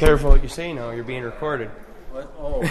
Careful what you say now. You're being recorded. What? Oh.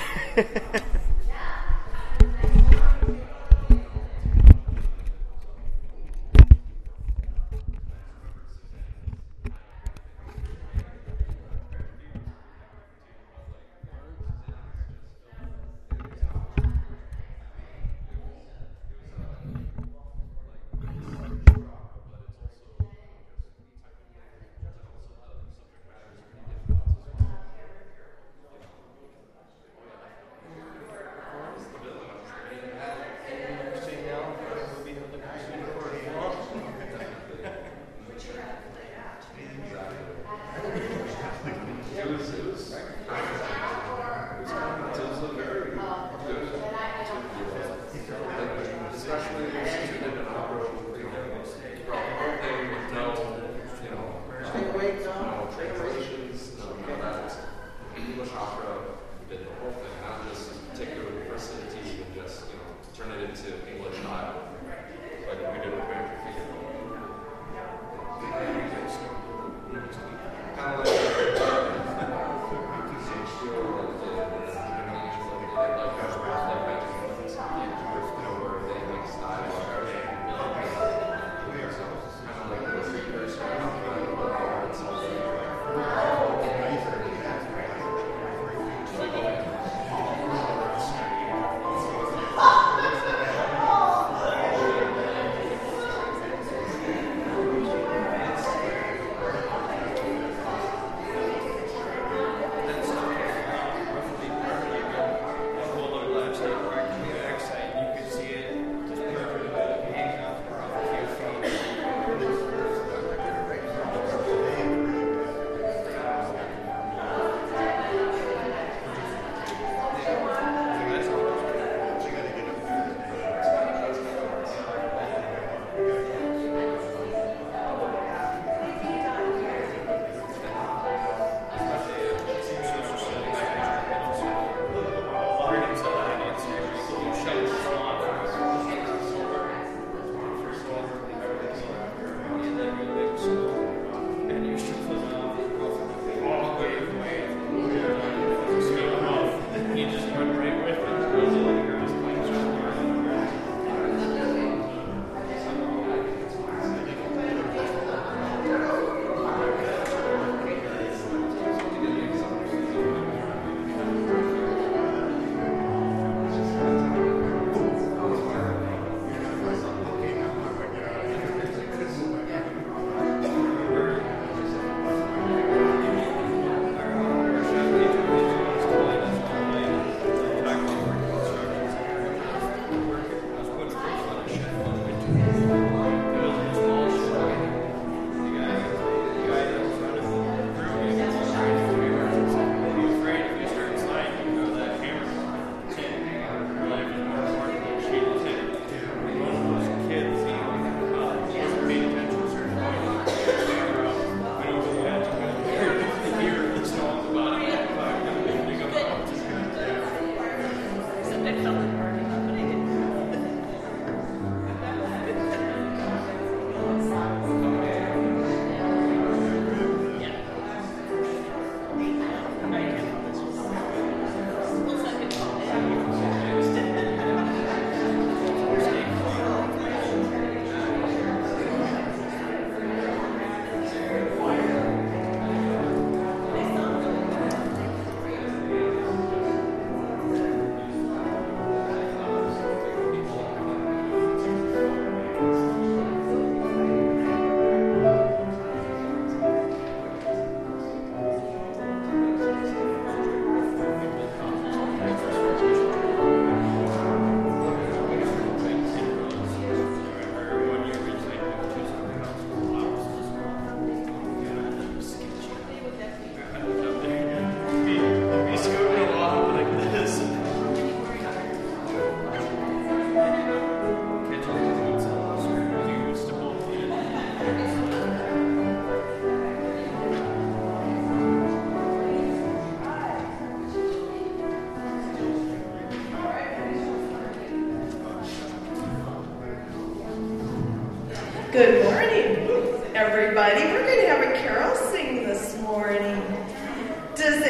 Good morning, everybody. We're going to have a carol sing this morning. Does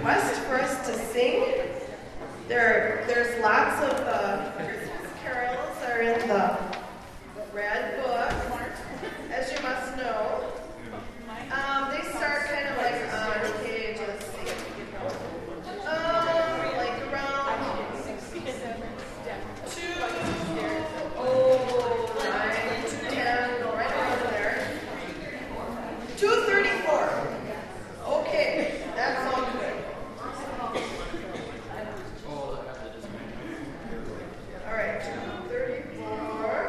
request for us to sing. There's lots of Christmas carols are in the Red Book, as you must know. They start kind of like on page, let's see, like around 2:10, right around there. 2:34. Okay, that's all good. All right, 2:34.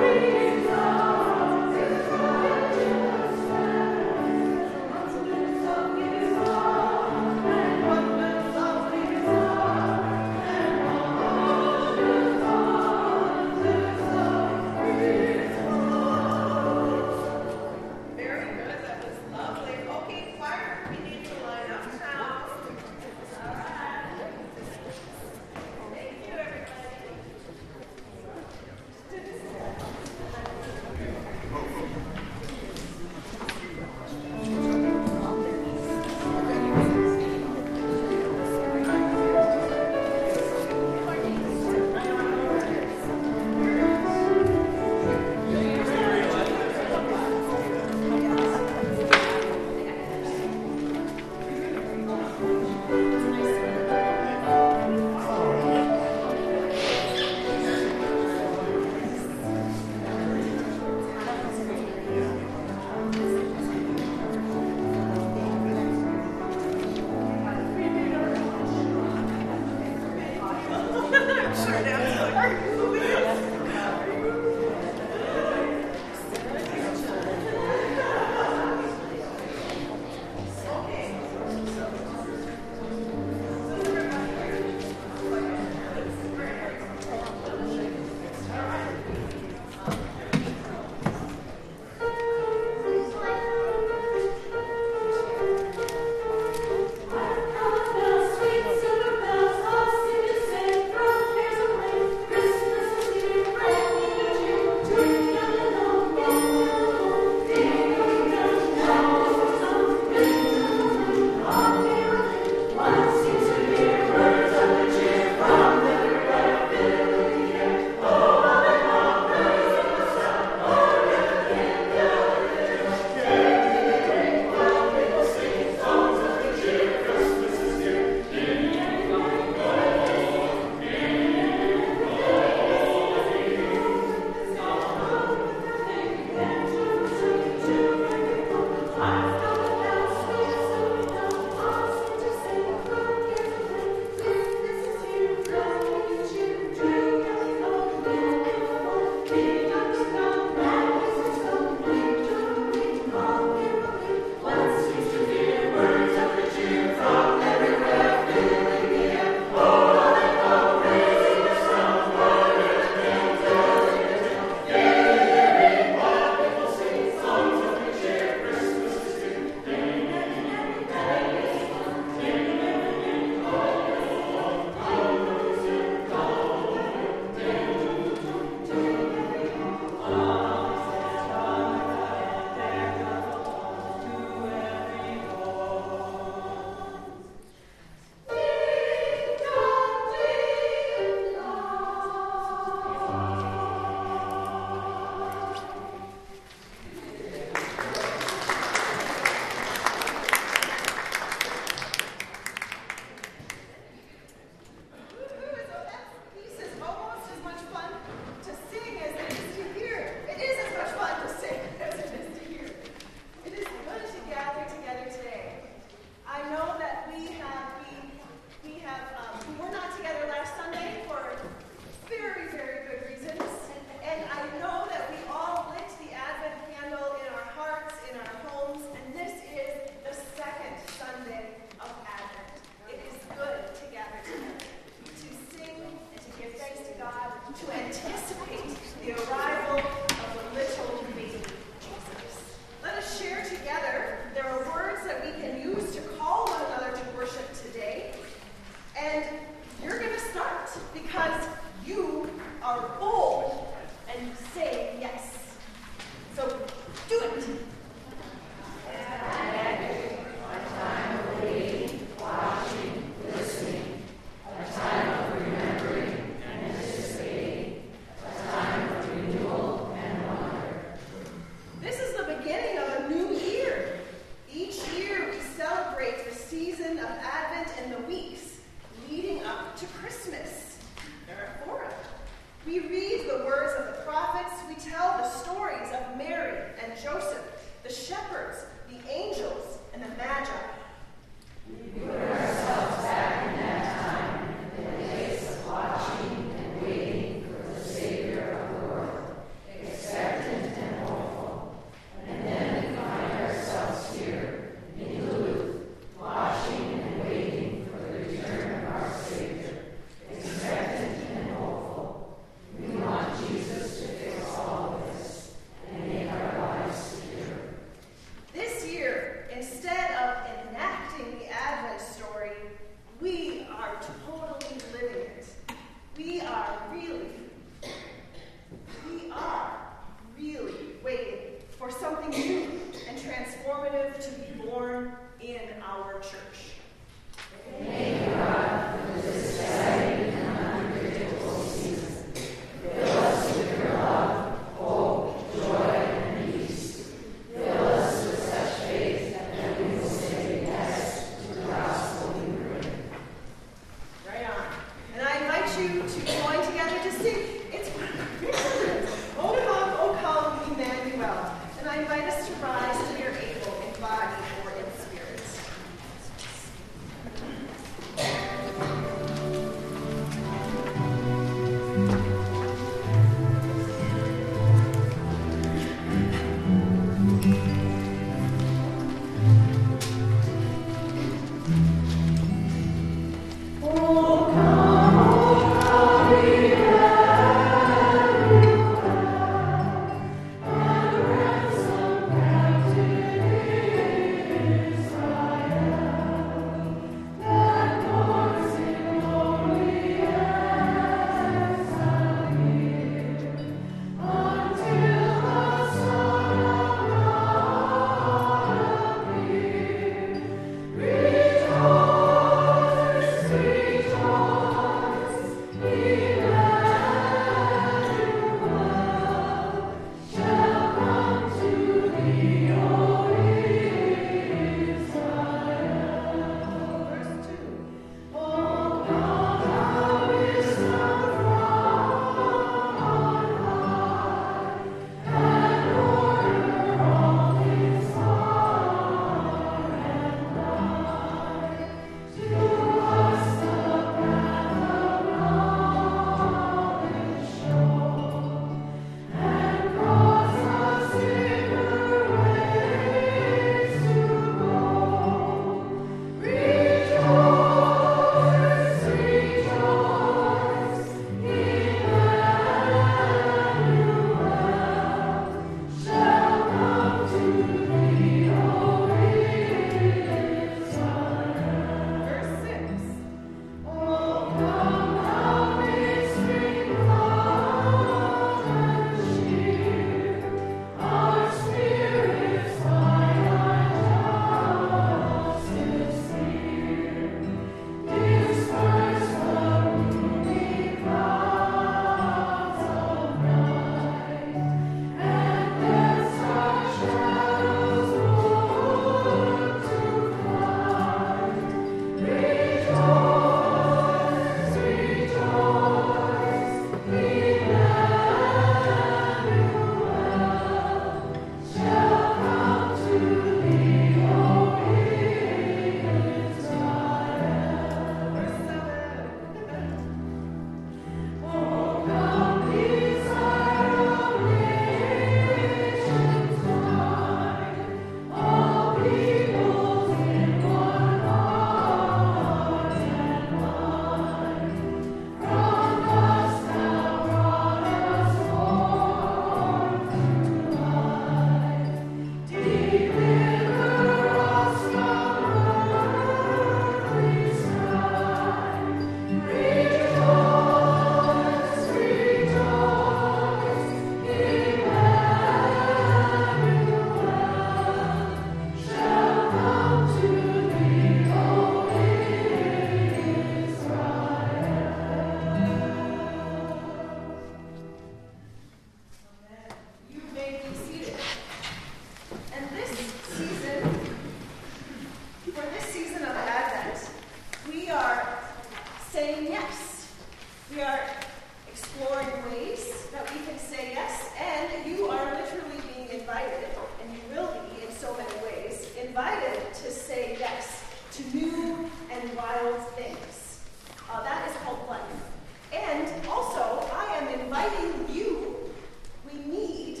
yes. We are exploring ways that we can say yes, and you are literally being invited, and you will be in so many ways, invited to say yes to new and wild things. That is called life. And also, I am inviting you. We need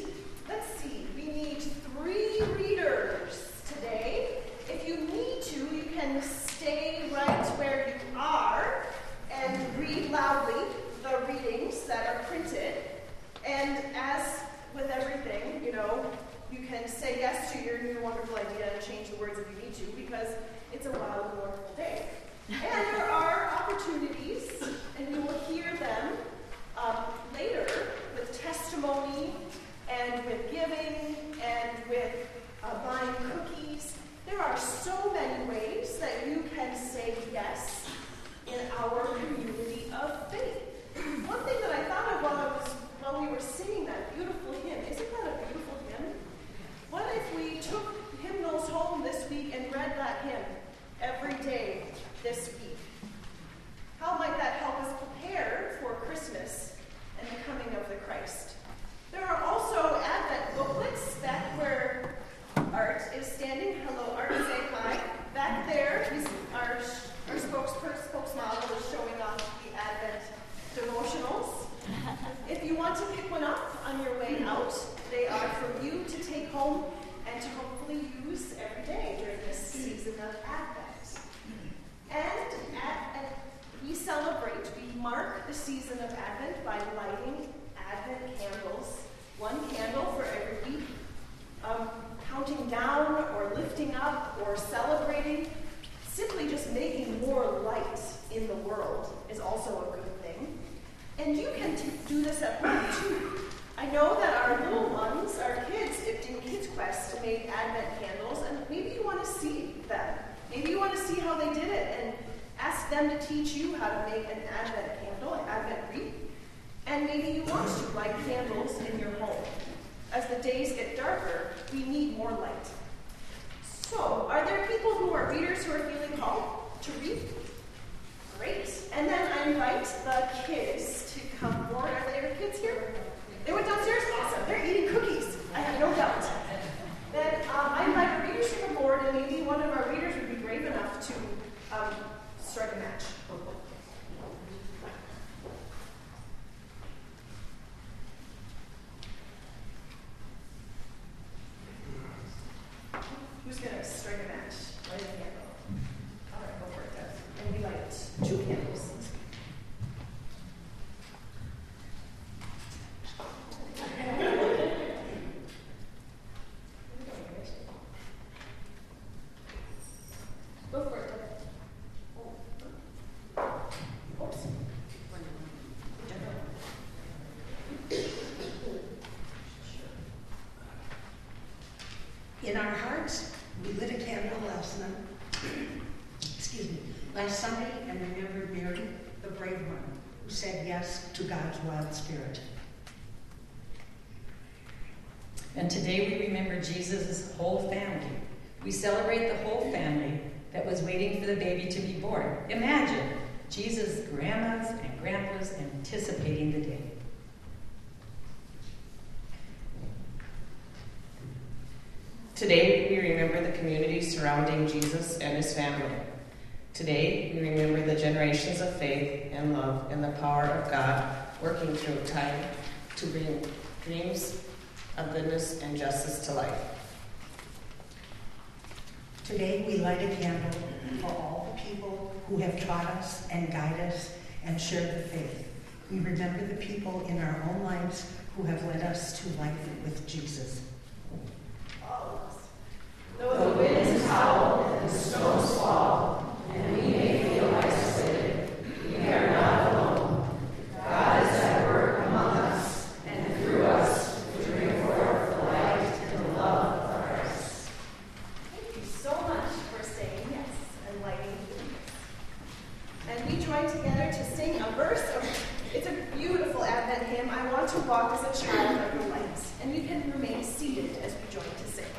3 readers today. If you need to, you can stay right where you are and read loudly the readings that are printed. And as with everything, you can say yes to your new wonderful idea and change the words if you need to, because it's a wild and wonderful day. And there are opportunities, and you will hear them later with testimony and with giving and with buying cookies. There are so many ways that you can say yes in our community of faith. One thing that I thought of while we were singing that beautiful hymn, isn't that a beautiful hymn? What if we took hymnals home this week and read that hymn every day this week? How might that help us prepare for Christmas and the coming of the Christ? There are also Advent booklets back where Art is standing. Hello, Art, say hi. Back there, our spokesmodel is showing off the Advent devotionals. If you want to pick one up on your way out, they are for you to take home and to hopefully use every day during this season of Advent. And we mark the season of Advent by lighting Advent candles, 1 candle for every week, counting down or lifting up or celebrating. Simply just making more light in the world is also a good thing. And you can do this at home too. I know that our little ones, our kids, in Kids Quest, made Advent candles, and maybe you want to see them. Maybe you want to see how they did it and ask them to teach you how to make an Advent candle, an Advent wreath. And maybe you want to light candles in your home. As the days get darker, we need more light. So, are there people who are readers who are feeling called to read? Great. And then I invite the kids to come forward. Are there kids here? They went downstairs? Awesome. They're eating cookies. I have no doubt. Then I invite our readers to come forward, and maybe one of our readers would be brave enough to strike a match. Who's going to strike a match? Light a candle. All right, go for it, Deb. And we light 2 candles. Go for it, Deb. Oops. In our hearts, we lit a candle last Sunday, and remembered Mary, the brave one, who said yes to God's wild spirit. And today we remember Jesus' whole family. We celebrate the whole family that was waiting for the baby to be born. Imagine Jesus' grandmas and grandpas anticipating the day. Today, we remember the community surrounding Jesus and his family. Today, we remember the generations of faith and love and the power of God working through time to bring dreams of goodness and justice to life. Today, we light a candle for all the people who have taught us and guided us and shared the faith. We remember the people in our own lives who have led us to life with Jesus. Though the winds howl and the stones fall, and we may feel isolated, we are not alone. God is at work among us and through us to bring forth the light and the love of Christ. Thank you so much for saying yes and lighting the And we join together to sing a verse of, it's a beautiful Advent hymn, I Want to Walk as a Child Under Light. And we can remain seated as we join to sing.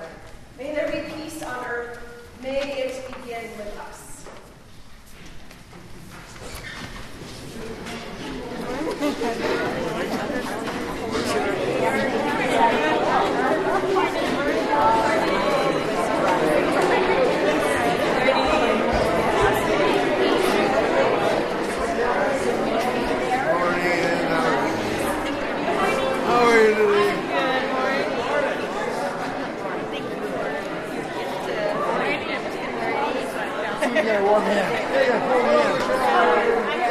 May there be peace on earth. May it begin with us. How are you today? You got one hand. You got full hand.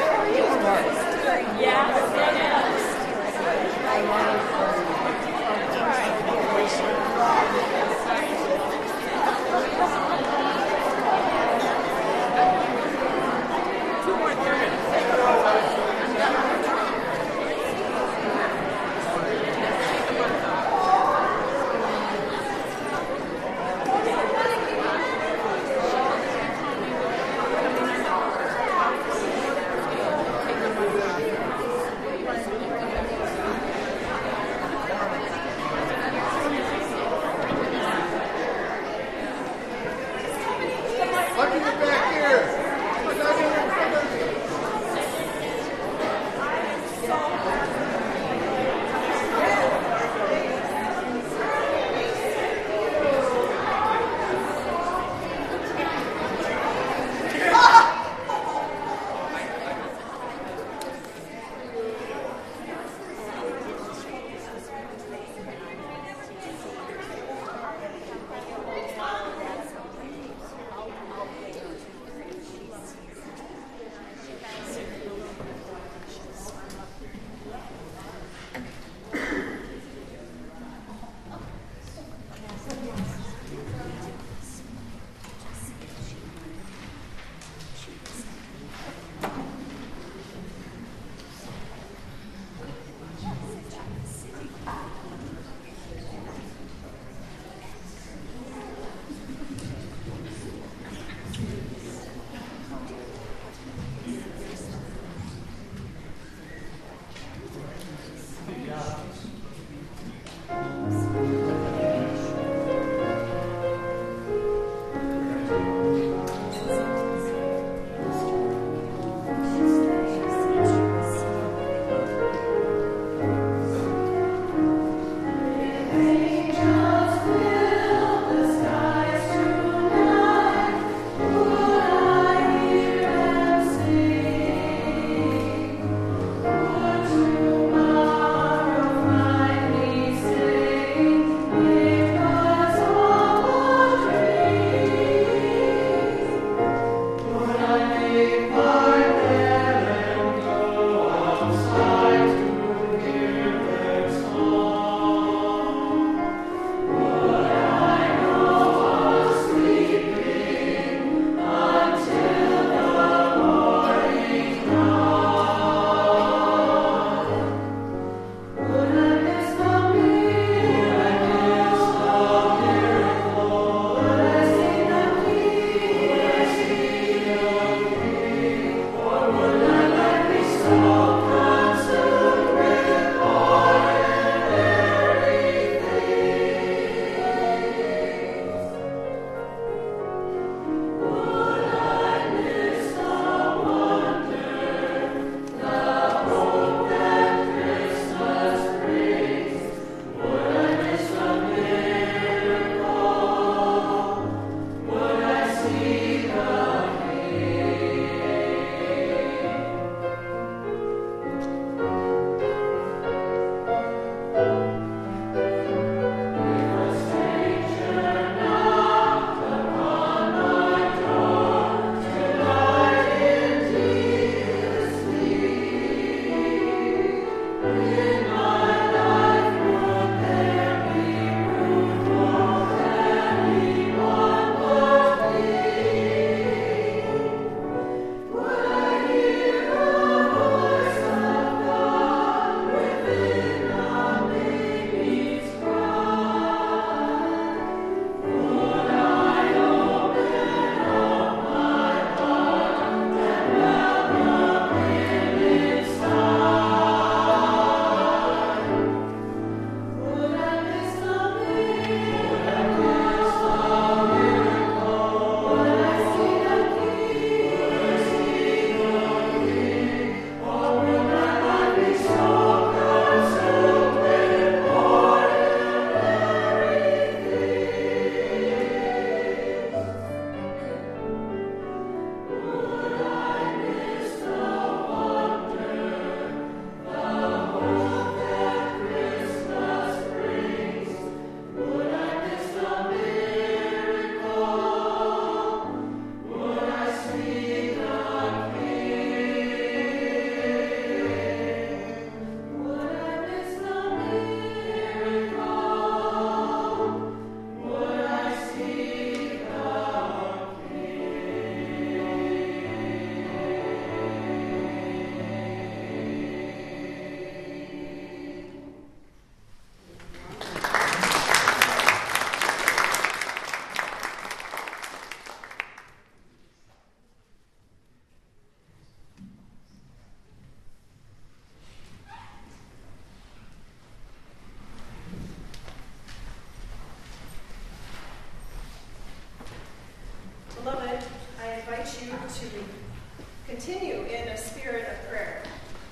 to continue in a spirit of prayer.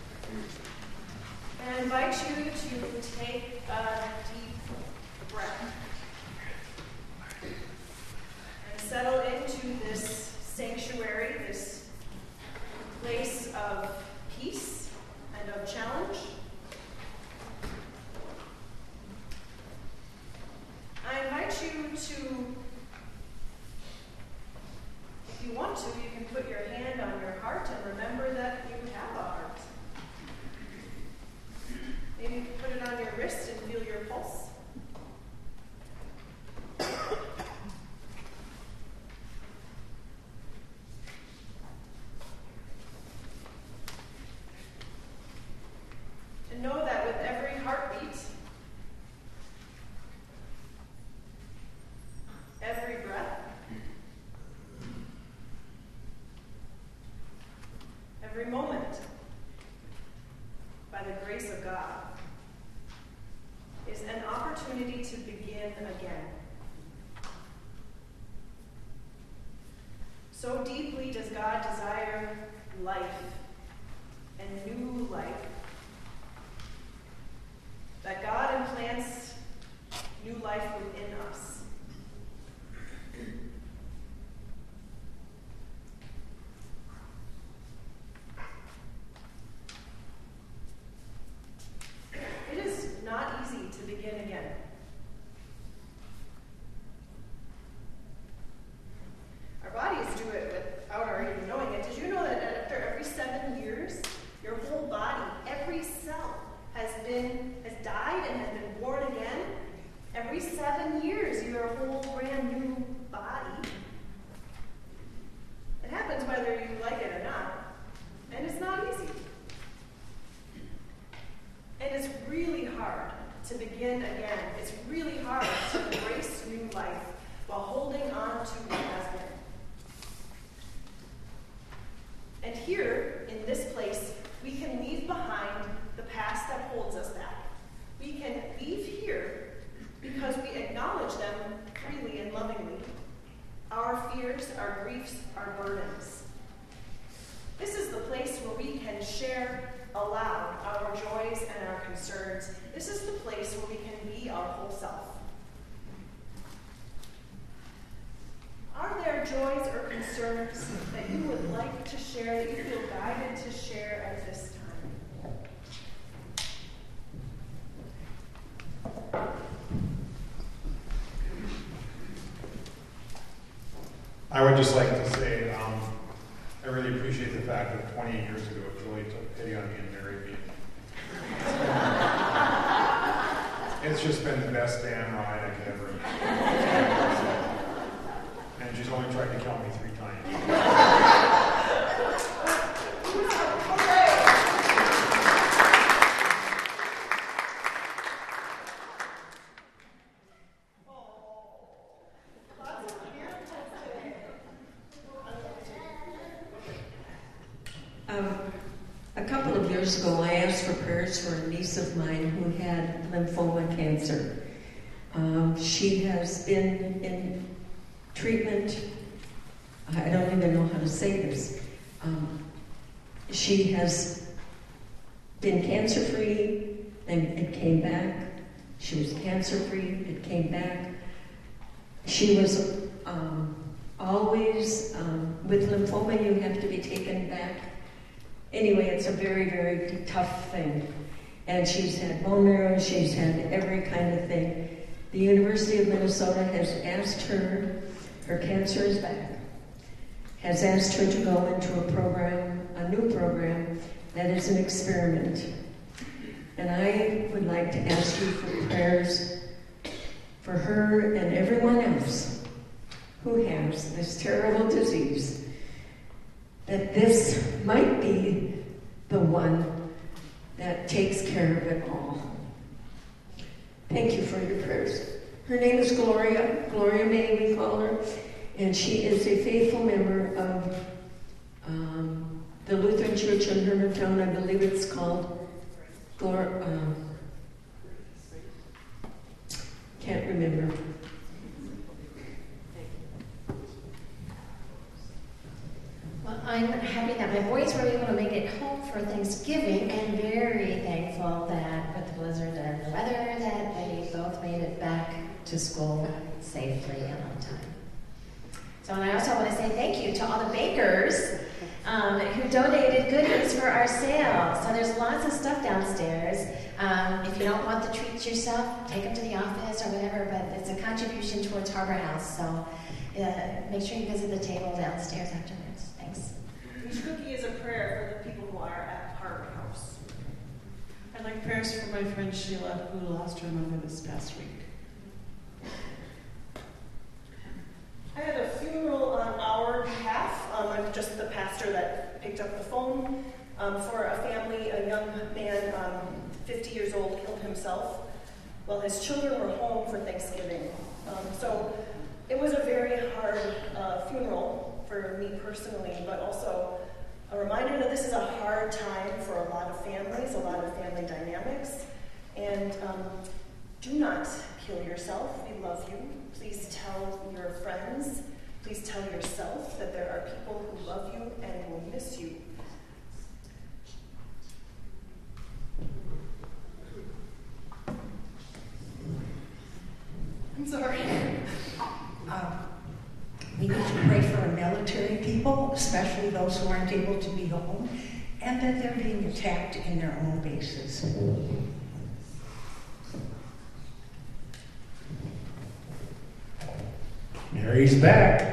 And I invite you to take a deep breath and settle into this sanctuary, this place of peace and of challenge. I invite you to, if you want to, you can put your hand on your heart and remember that you have a heart. Maybe you can put it on your wrist and feel your pulse. And know that with every heartbeat, every breath, every moment, by the grace of God, is an opportunity to begin again. So deeply does God desire life and new life, that God implants new life within us. It is not easy to begin again. Our bodies do it without our even knowing it. Did you know that after every 7 years, your whole body, every cell, has died and has been born again? Every 7 years, you're a whole brand new body. It happens whether you like it or not. And it's not easy. And it's really hard to begin again. It's really hard to embrace new life while holding on to what has been. And here, in this place, we can leave behind the past that holds us back. We can leave here because we acknowledge them freely and lovingly. Our fears, our griefs, our burdens. This is the place where we can share aloud our joys and our concerns. This is the place where we can be our whole self. Are there joys or concerns that you would like to share, that you feel guided to share at this time? I would just like to say I really appreciate the fact that 28 years ago Julie took pity on me and married me. It's just been the best damn ride I could ever imagine. And she's only tried to kill me 3 times. A couple of years ago, I asked for prayers for a niece of mine who had lymphoma cancer. She has been in treatment. I don't even know how to say this. She has been cancer-free, and it came back. She was cancer-free, it came back. She was always, with lymphoma, you have to be taken back. Anyway, it's a very, very tough thing. And she's had bone marrow, she's had every kind of thing. The University of Minnesota has asked her cancer is back, has asked her to go into a program, a new program, that is an experiment. And I would like to ask you for prayers for her and everyone else who has this terrible disease, that this might be the one that takes care of it all. Thank you for your prayers. Her name is Gloria May, we call her, and she is a faithful member of the Lutheran Church in Hermantown. I believe it's called can't remember. Well, I'm happy that my boys were able to make it home for Thanksgiving, and very thankful that with the blizzard and the weather that they both made it back to school safely and on time. So, and I also want to say thank you to all the bakers who donated goodies for our sale. So there's lots of stuff downstairs. If you don't want the treats yourself, take them to the office or whatever, but it's a contribution towards Harbor House. So make sure you visit the table downstairs afterwards. Thanks. Each cookie is a prayer for the people who are at Harbor House. I'd like prayers for my friend Sheila, who lost her mother this past week. I had a funeral on our behalf. I'm just the pastor that picked up the phone for a family. A young man, 50 years old, killed himself while his children were home for Thanksgiving. So it was a very hard funeral for me personally, but also a reminder that this is a hard time for a lot of families, a lot of family dynamics. And do not kill yourself. We love you. Please tell your friends. Please tell yourself that there are people who love you and will miss you. I'm sorry. We need to pray for our military people, especially those who aren't able to be home, and that they're being attacked in their own bases. Mary's back.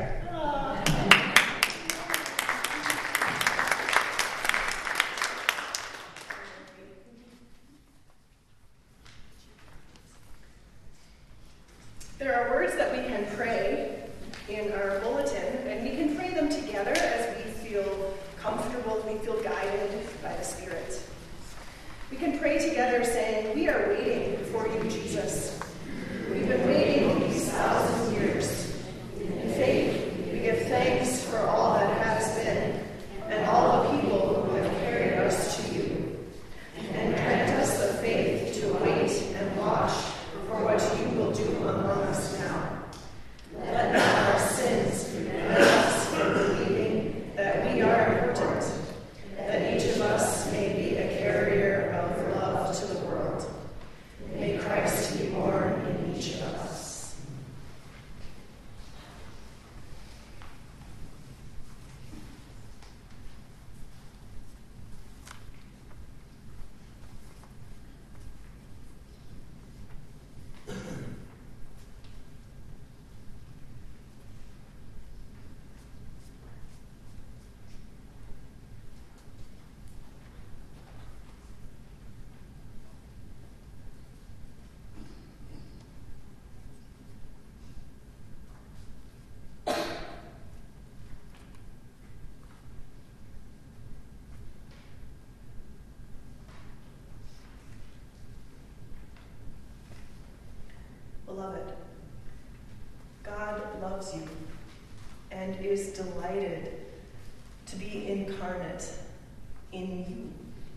There are words that we can pray in our bulletin, and we can pray them together as we feel comfortable, we feel guided by the Spirit. We can pray together saying, "We are waiting for you, Jesus. We've been waiting these 1,000 years. In faith, we give thanks for all that has been, and all the people who have carried us to you. And grant us the faith to wait and watch for what you will do among us now. Let not our sins prevent us from believing that we are important, that each of us may be a carrier of love to the world. May Christ be born in each of us." Beloved, God loves you and is delighted to be incarnate in you.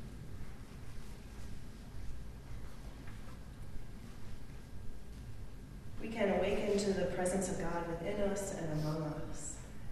We can awaken to the presence of God within us and among us.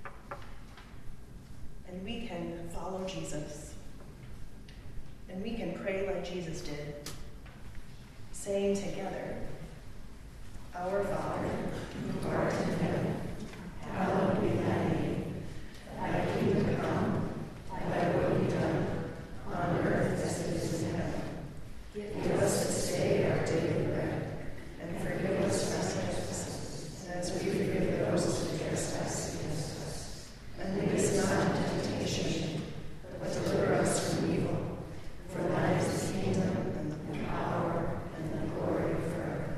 And we can follow Jesus. And we can pray like Jesus did, saying together, "Our Father, who art in heaven, hallowed be thy name. Thy kingdom come, thy will be done, on earth as it is in heaven. Give us this day our daily bread, and forgive us our trespasses, as we forgive those who trespass against us. And lead us not into temptation, but deliver us from evil. For thine is the kingdom, and the power, and the glory forever.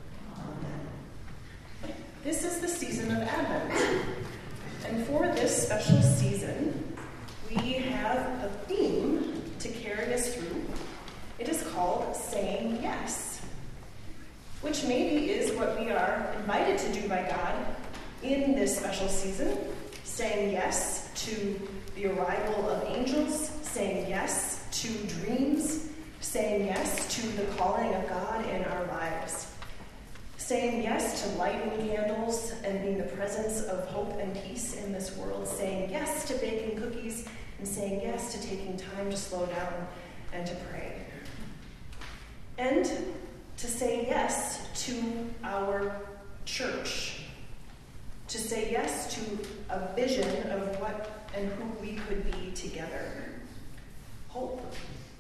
Amen." This is the season of Advent. And for this special season, we have a theme to carry us through. It is called Saying Yes, which maybe is what we are invited to do by God in this special season. Saying yes to the arrival of angels, saying yes to dreams, saying yes to the calling of God in our lives. saying yes to lighting candles and being the presence of hope and peace in this world, saying yes to baking cookies, and saying yes to taking time to slow down and to pray. And to say yes to our church, to say yes to a vision of what and who we could be together. Hope.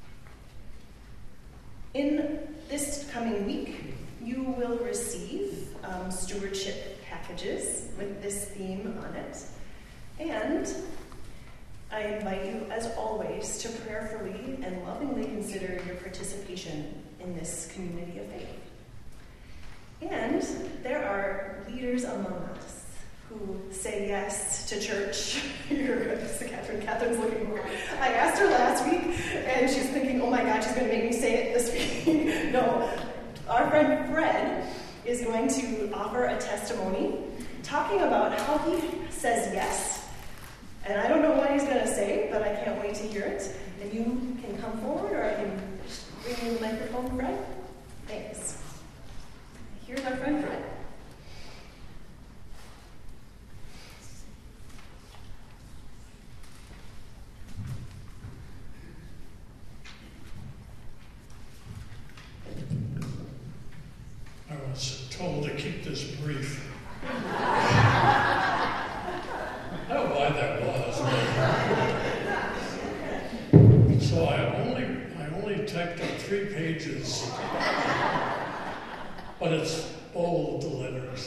In this coming week, you will receive stewardship packages with this theme on it. And I invite you, as always, to prayerfully and lovingly consider your participation in this community of faith. And there are leaders among us who say yes to church. Catherine's looking for. I asked her last week, and she's thinking, oh my God, she's going to make me say it this week. No, our friend Fred is going to offer a testimony talking about how he says yes. And I don't know what he's going to say, but I can't wait to hear it. And you can come forward, or I can bring you the microphone, Fred. Thanks. Here's our friend Fred. I was told to keep this brief. I don't know why that was. So I only typed up 3 pages, but it's bold, the letters.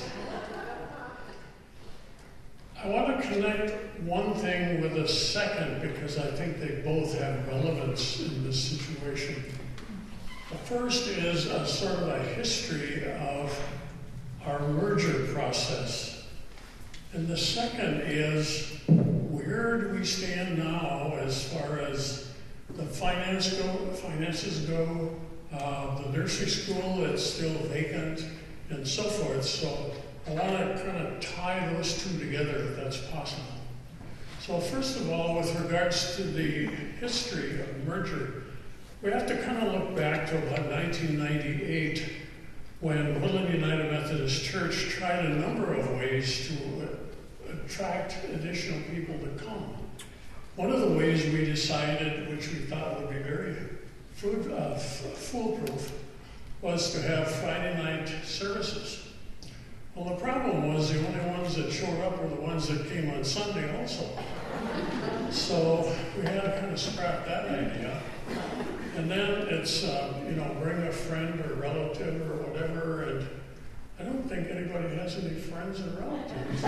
I want to connect one thing with a second because I think they both have relevance in this situation. The first is a sort of a history of our merger process. And the second is, where do we stand now as far as the finances go, the nursery school that's still vacant, and so forth. So I want to kind of tie those two together if that's possible. So first of all, with regards to the history of merger, we have to kind of look back to about 1998 when Woodland United Methodist Church tried a number of ways to attract additional people to come. One of the ways we decided, which we thought would be very foolproof, was to have Friday night services. Well, the problem was the only ones that showed up were the ones that came on Sunday also. So we had to kind of scrap that idea. And then it's, bring a friend or relative or whatever, and I don't think anybody has any friends or relatives.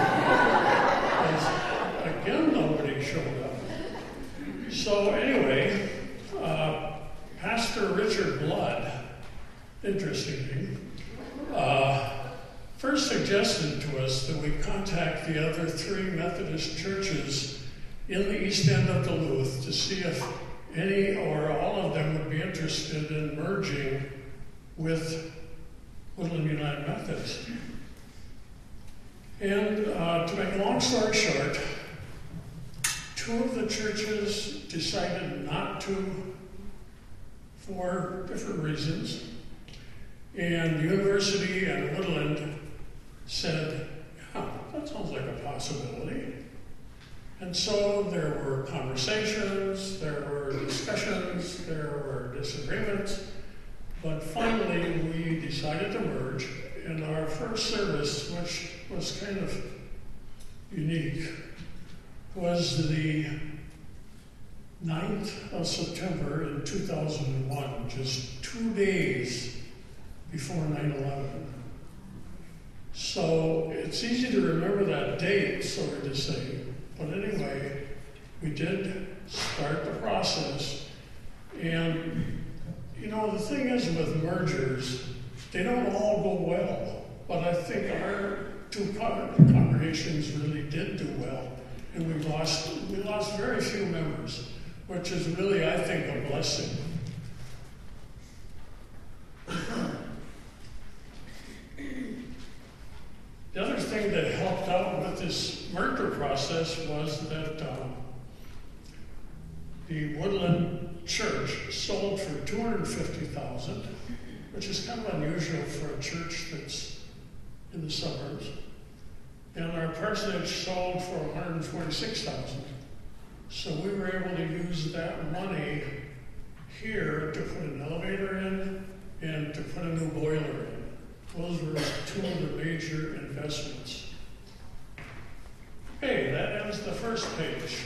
Again, nobody showed up. So anyway, Pastor Richard Blood, interestingly, first suggested to us that we contact the other 3 Methodist churches in the east end of Duluth to see if any or all of them would be interested in merging with Woodland United Methodist. And to make a long story short, 2 of the churches decided not to for different reasons. And the university and Woodland said, yeah, that sounds like a possibility. And so there were conversations, there were discussions, there were disagreements, but finally we decided to merge. And our first service, which was kind of unique, was the 9th of September in 2001, just 2 days before 9/11. So it's easy to remember that date, sort to say. But anyway, we did start the process. And, the thing is with mergers, they don't all go well. But I think our 2 congregations really did do well. And we lost very few members, which is really, I think, a blessing. The other thing that helped out with this merger process was that the Woodland Church sold for $250,000, which is kind of unusual for a church that's in the suburbs. And our parsonage sold for $146,000. So we were able to use that money here to put an elevator in and to put a new boiler in. Those were two of the major investments. Okay, that ends the first page.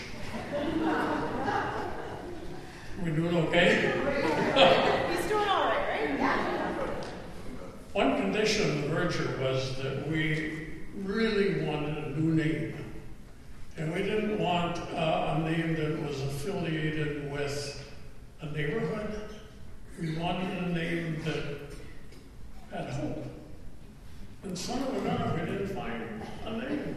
We doing okay? He's doing all right, right? Yeah. One condition of the merger was that we really wanted a new name. And we didn't want a name that was affiliated with a neighborhood. We wanted a name that had hope. And son of a gun, we didn't find a name.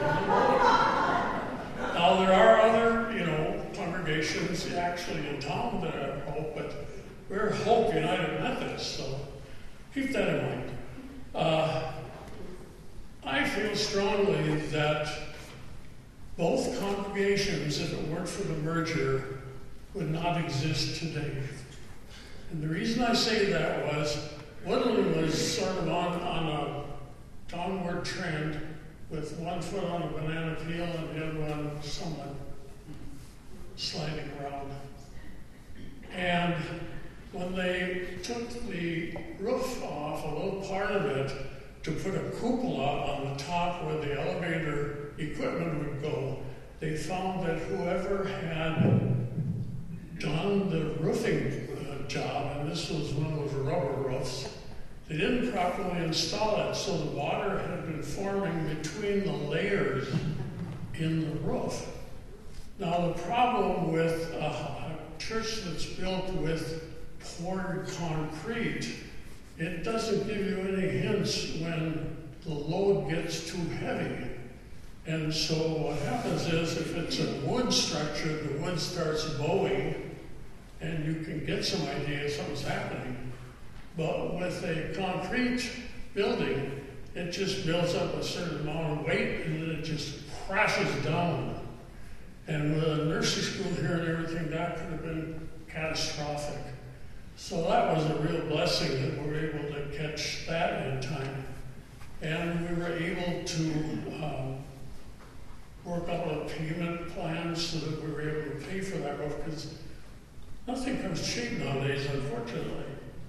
Now there are other, congregations actually in town that have hope, but we're Hope United Methodist, so keep that in mind. I feel strongly that both congregations, if it weren't for the merger, would not exist today. And the reason I say that was Woodland was sort of on a downward trend with one foot on a banana peel and the other one somewhat sliding around. And when they took the roof off, a little part of it, to put a cupola on the top where the elevator equipment would go, they found that whoever had done the roofing job, and this was one of those rubber roofs, they didn't properly install it, so the water had been forming between the layers in the roof. Now the problem with a church that's built with poured concrete, it doesn't give you any hints when the load gets too heavy. And so what happens is if it's a wood structure, the wood starts bowing and you can get some idea something's happening. But with a concrete building, it just builds up a certain amount of weight and then it just crashes down. And with a nursing school here and everything, that could have been catastrophic. So that was a real blessing that we were able to catch that in time. And we were able to work out a payment plan so that we were able to pay for that roof, because nothing comes cheap nowadays, unfortunately.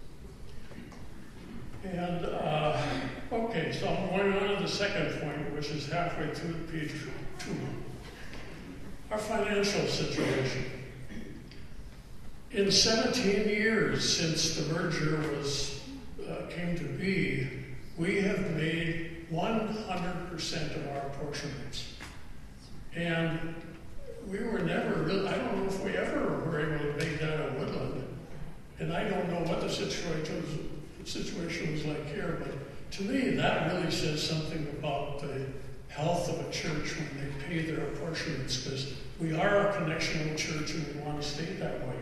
And, okay, so I'm going on to the second point, which is halfway through page 2. Our financial situation. In 17 years since the merger came to be, we have made 100% of our apportionments. And we were never really, I don't know if we ever were able to make that at Woodland. And I don't know what the situation was like here, but to me that really says something about the health of a church when they pay their apportionments, because we are a connectional church and we want to stay that way.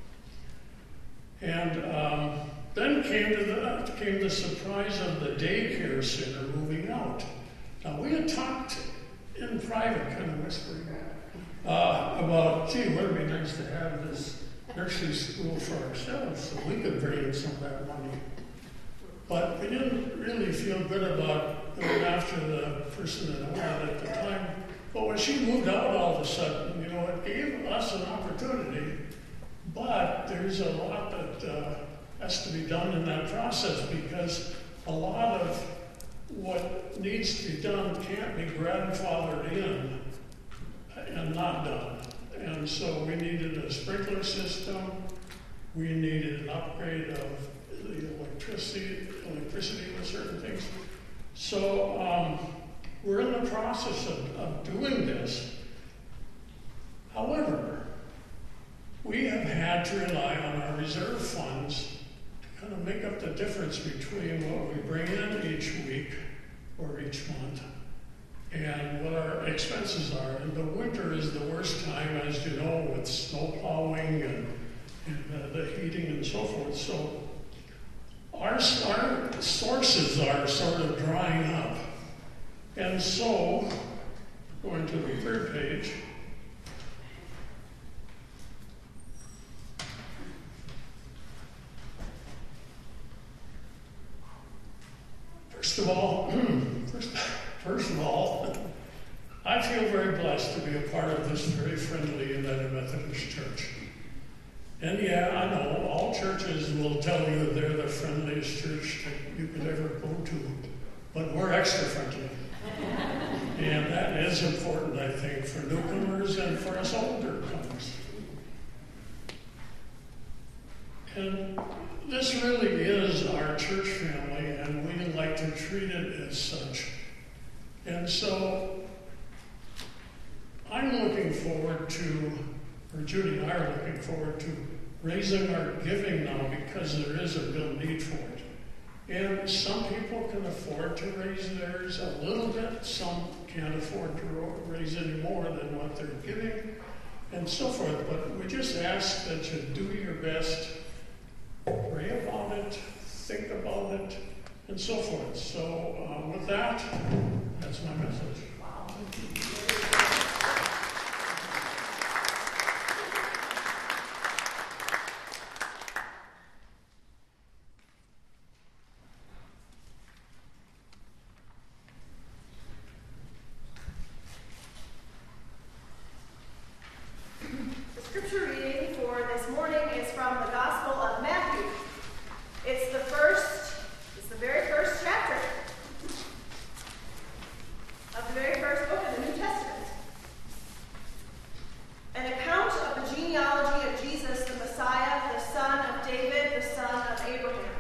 And then came the surprise of the daycare center moving out. Now we had talked in private, kind of whispering, about, gee, wouldn't it be nice to have this nursery school for ourselves so we could bring in some of that money. But we didn't really feel good about going after the person that owned it at the time. But when she moved out all of a sudden, it gave us an opportunity. But there's a lot that has to be done in that process, because a lot of what needs to be done can't be grandfathered in and not done. And so we needed a sprinkler system. We needed an upgrade of the electricity with certain things. So we're in the process of doing this. However, we have had to rely on our reserve funds to kind of make up the difference between what we bring in each week or each month and what our expenses are. And the winter is the worst time, as you know, with snow plowing and the heating and so forth. So our sources are sort of drying up. And so, going to the third page, First of all, I feel very blessed to be a part of this very friendly United Methodist Church. And yeah, I know all churches will tell you they're the friendliest church that you could ever go to, but we're extra friendly. And that is important, I think, for newcomers and for us older comers. And this really is our church family, and we like to treat it as such. And so I'm looking forward to, or Judy and I are looking forward to, raising our giving now because there is a real need for it. And some people can afford to raise theirs a little bit, some can't afford to raise any more than what they're giving, and so forth. But we just ask that you do your best, pray about it, think about it, and so forth. So with that, that's my message. Scripture reading for this morning is from the Gospel of Matthew. It's the very first chapter of the very first book of the New Testament. An account of the genealogy of Jesus, the Messiah, the son of David, the son of Abraham.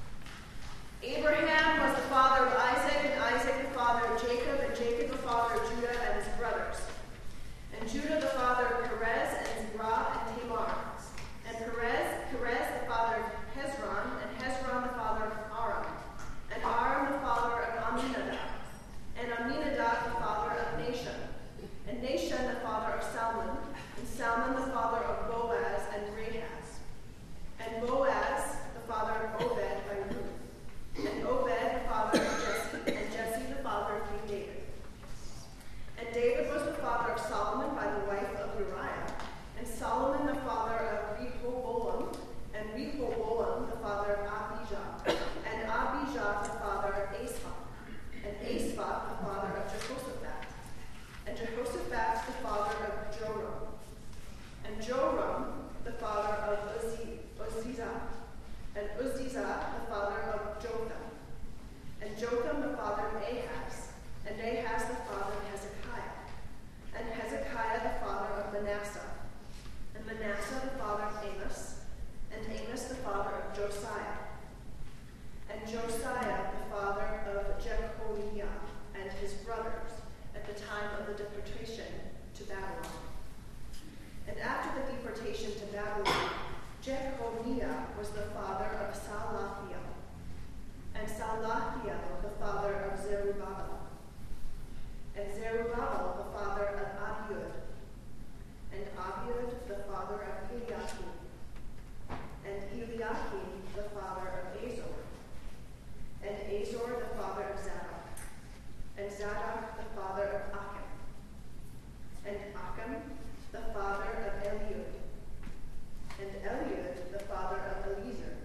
Abraham was the father of Isaac, and Isaac the father of Jacob, and Jacob the father of Judah and his brothers. And Judah the father of Perez, and Zerah, and Tamar. And Perez the father of Hezron, and Hezron the father of Aram. And Aram the father of Amminadab. And Amminadab the father of Nahshon. And Nahshon the father of Salmon. And Salmon the father of Boaz and Rahaz. And Boaz the father of Obed by Ruth. And Obed the father of Jesse. And Jesse the father of King David. And David was the father of Solomon by the wife of Uriah, and Solomon the father of Rehoboam, and Rehoboam the father of Abijah, and Abijah the father of Asaph, and Asaph the father of Jehoshaphat, and Jehoshaphat the father of Joram, and Joram the father of Uzzizah, and Uzzizah the father of Jotham, and Jotham the father of Ahaz, and Ahaz the father of Hezekiah, and Hezekiah the father of Manasseh, and Manasseh the father of Amos, and Amos the father of Josiah, and Josiah the father of Jeconiah and his brothers at the time of the deportation to Babylon. And after the deportation to Babylon, Jeconiah was the father of Salathiel, and Salathiel the father of Zerubbabel, and Zerubbabel the father of Abiud, and Abiud the father of Eliakim, and Eliakim the father of Azor, and Azor the father of Zadok, and Zadok the father of Achim, and Achim the father of Eliud, and Eliud the father of Eleazar,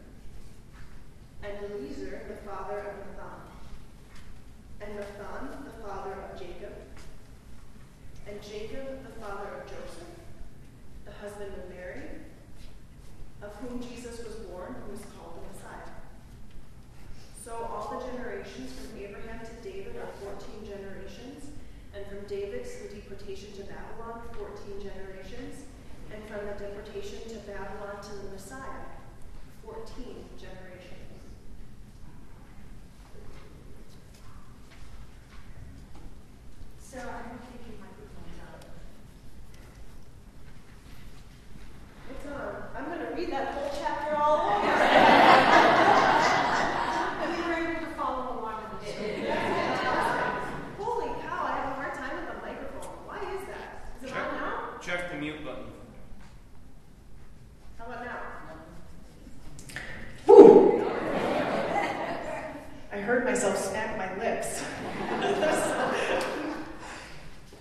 and Eleazar the father of Mathan, and Mathan the father of Jacob, and Jacob the father of Joseph, the husband of Mary, of whom Jesus was born, who is called the Messiah. So all the generations from Abraham to David are 14 generations, and from David's the deportation to Babylon, 14 generations, and from the deportation to Babylon to the Messiah, 14 generations. Sarah, I'm going to take your microphones out. It's on. I'm going to read that whole chapter all over. And we were able to follow along in the show. Holy cow, I have a hard time with the microphone. Why is that? Is it on now? Check the mute button. How about now? I heard myself smack my lips.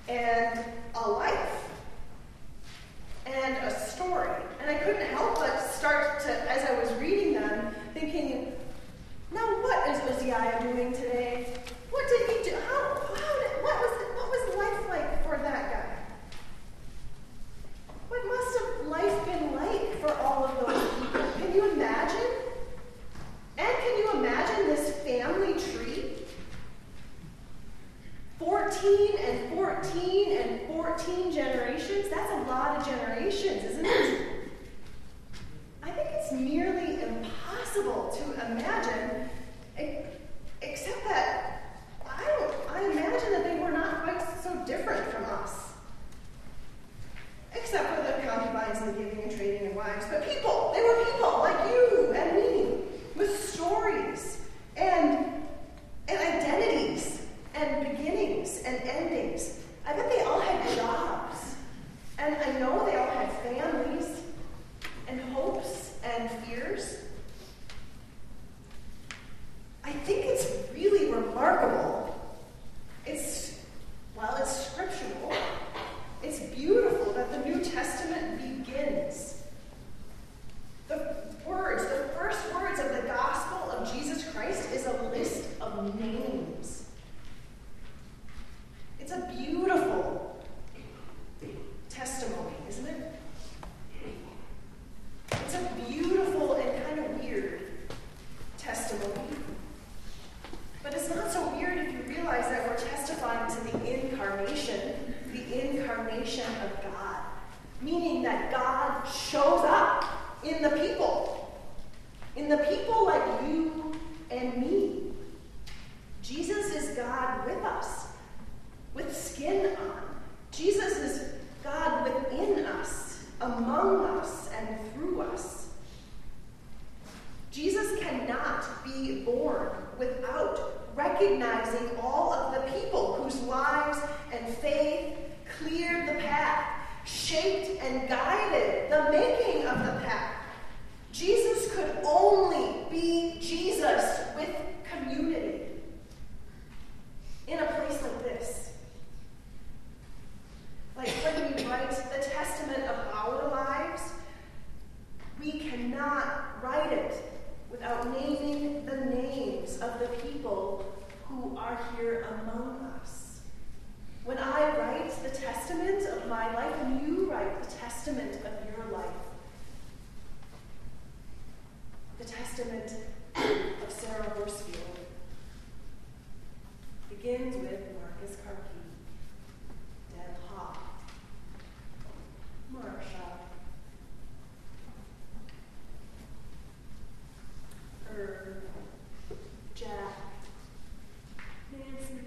and a life and a story. And I couldn't help but start to, as I was reading them, thinking, now what is Uzziah doing today? What did he do? What was life like for that guy? What must have life been like for all of those people? Can you imagine? And can you imagine this family tree? 14 and 14 and 14 generations? That's a lot of generations, isn't it? I think it's nearly impossible to imagine, except that I imagine that they were not quite so different from us. Except for the concubines and the giving and trading and wives. But people, they were people like you and me, with stories and identities and beginnings and endings. I bet they all had jobs. And I know they all had families and hopes and fears. I think it's really remarkable. It's scriptural. It's beautiful that the New Testament begins. The first words of the gospel of Jesus Christ is a list of names. It's a beautiful testimony, isn't it? It's a beautiful and kind of weird testimony. But it's not so weird if you realize that we're testifying to the incarnation of God. Meaning that God shows up in the people like you and me. Jesus is God with us, with skin on. Jesus is God within us, among us, and through us. Jesus cannot be born without recognizing all of the people whose lives and faith cleared the path, shaped and guided the making of the path. Jesus could only be Jesus with community in a place like this. Like when we write the testament of our lives, we cannot write it without naming the names of the people who are here among us. When I write the testament of my life, and you write the testament of your life, the testament of Sarah Horsfield begins with Marcus Karki, Deb Hoff, Marsha, Herb, Jack, Nancy.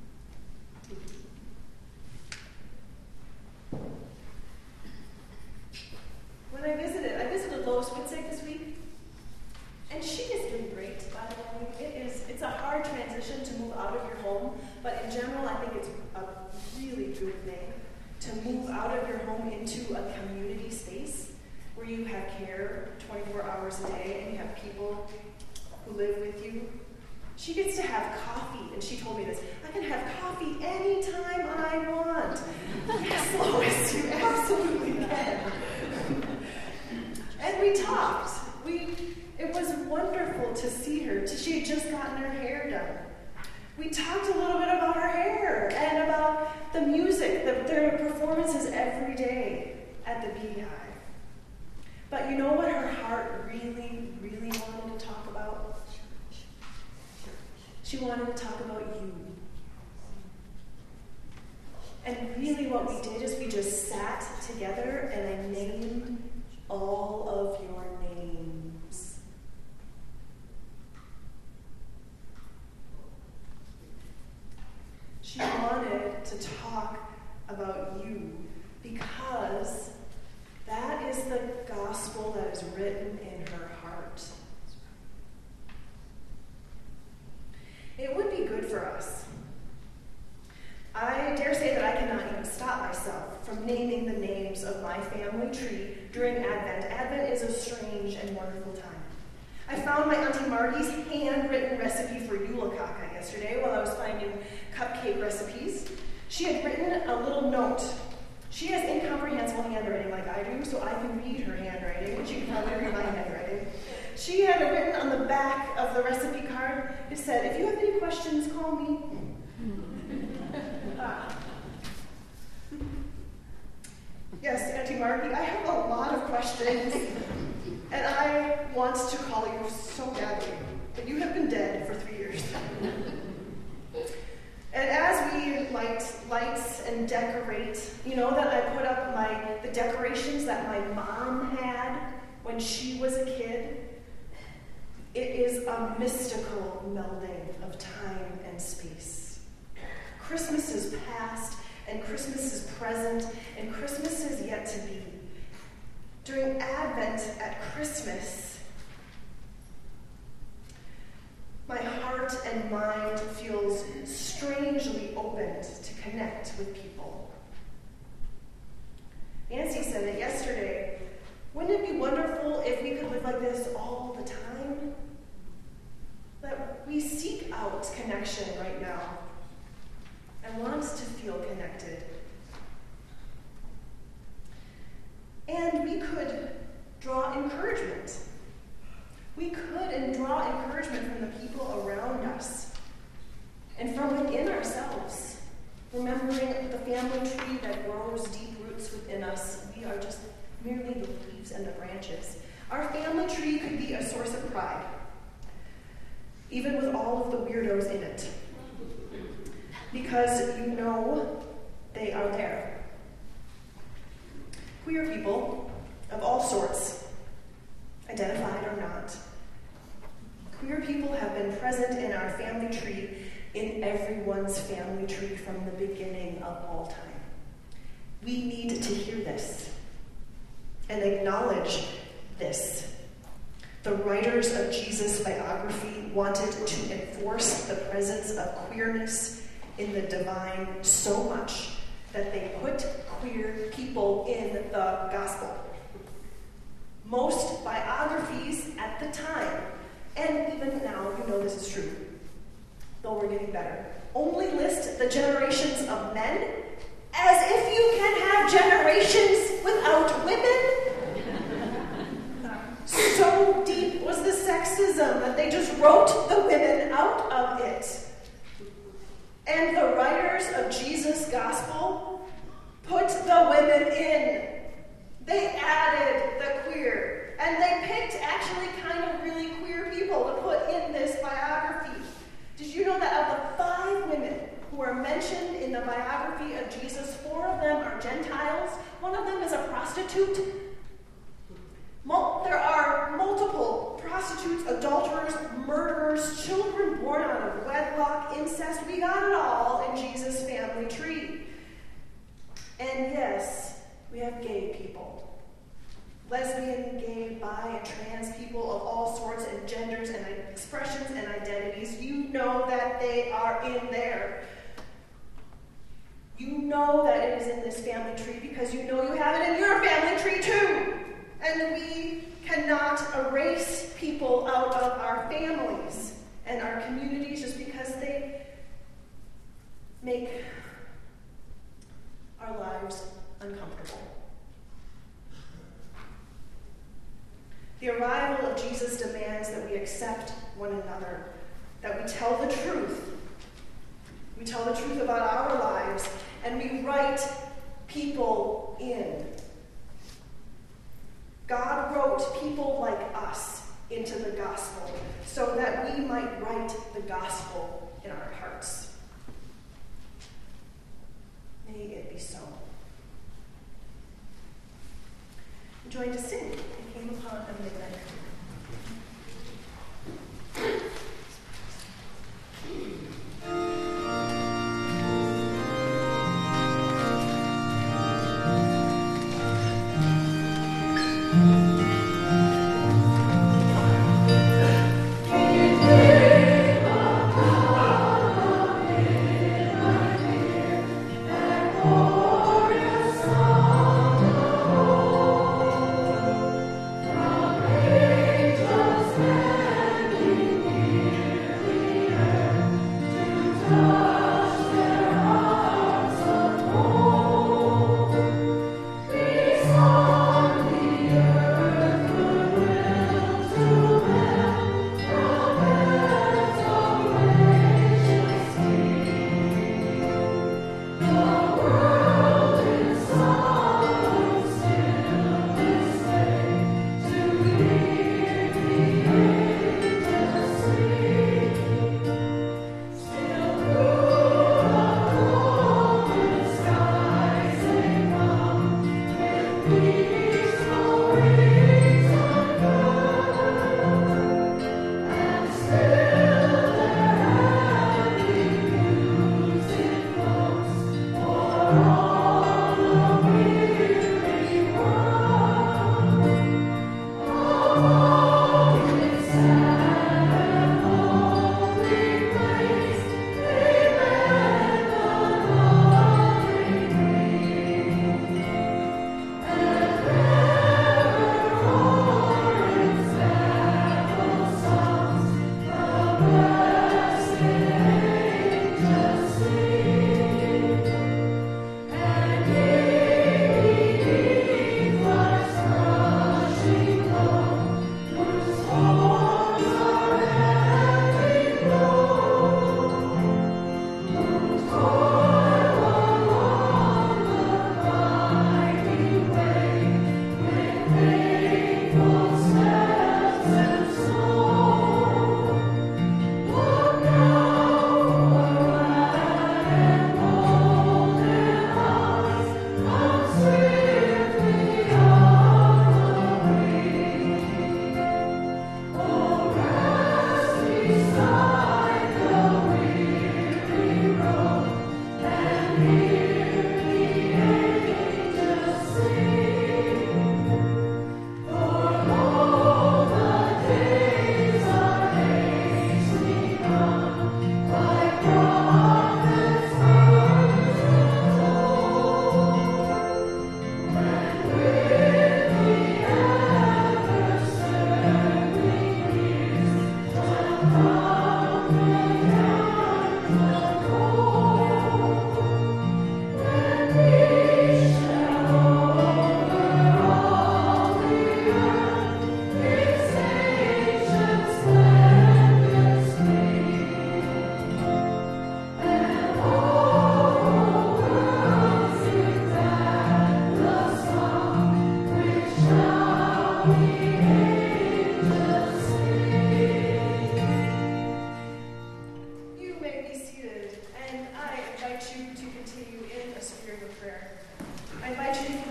When I visited Lois Witzig this week, and she is doing great, by the way. It's a hard transition to move out of your home, but in general, I think it's a really good thing to move out of your home into a community space where you have care 24 hours a day and you have people who live with you. She gets to have coffee, and she told me this. I can have coffee anytime I want. Yes, Lois, you absolutely can. And we talked. It was wonderful to see her. She had just gotten her hair done. We talked a little bit about her hair and about the music, their performances every day at the Beehive. But you know what her heart really, really wanted to talk about? She wanted to talk about you. And really what we did is we just sat together and I named all of your names. She wanted to talk about you because that is the gospel that is written in her heart. It would be good for us. I dare say that I cannot even stop myself from naming the names of my family tree during Advent. Advent is a strange and wonderful time. I found my Auntie Margie's handwritten recipe for Yulakaka yesterday while I was finding cupcake recipes. She had written a little note. She has incomprehensible handwriting like I do, so I can read her handwriting, and she can probably read my handwriting. She had written on the back of the recipe card, it said, "If you have any questions, call me." Yes, Auntie Margie, I have a lot of questions, and I want to call you so badly, but you have been dead for 3 years. And as we light lights and decorate, you know that I put up the decorations that my mom had when she was a kid? It is a mystical melding of time and space. Christmas is past, and Christmas is present, and Christmas is yet to be. During Advent at Christmas, my heart and mind feels strangely opened to connect with people. Nancy said it yesterday. Wouldn't it be wonderful if we could live like this all the time? That we seek out connection right now. I want to feel connected. And we could draw encouragement. We could draw encouragement from the people around us and from within ourselves, remembering the family tree that grows deep roots within us. We are just merely the leaves and the branches. Our family tree could be a source of pride, even with all of the weirdos in it, because you know they are there. Queer people of all sorts, identified or not. Queer people have been present in our family tree, in everyone's family tree from the beginning of all time. We need to hear this and acknowledge this. The writers of Jesus' biography wanted to enforce the presence of queerness in the divine so much that they put queer people in the gospel. Most biographies at the time, and even now, you know this is true, though we're getting better, only list the generations of men, as if you can have generations without women. So deep was the sexism that they just wrote the women out of it. And the writers of Jesus' gospel put the women in. They added the queer. And they picked actually kind of really queer people to put in this biography. Did you know that of the 5 women who are mentioned in the biography of Jesus, 4 of them are Gentiles, 1 of them is a prostitute? There are multiple prostitutes, adulterers, murderers, children born out of wedlock, incest. We got it all in Jesus' family tree. And yes, we have gay people. Lesbian, gay, bi, and trans people of all sorts and genders and expressions and identities. You know that they are in there. You know that it is in this family tree because you know you have it in your family tree too. And we cannot erase people out of our families and our communities just because they make our lives uncomfortable. The arrival of Jesus demands that we accept one another, that we tell the truth. We tell the truth about our lives, and we write people in. God wrote people like us into the gospel so that we might write the gospel in our hearts. May it be so. I'm joined to sing. It came upon a midnight. Touch their hearts.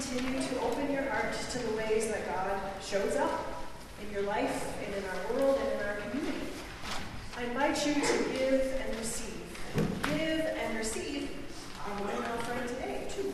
continue to open your heart to the ways that God shows up in your life and in our world and in our community. I invite you to give and receive. Give and receive our wine offering today, too.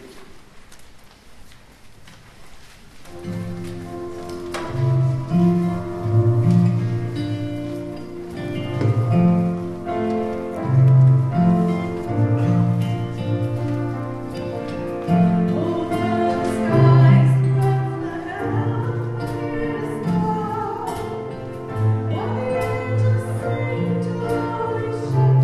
Thank you.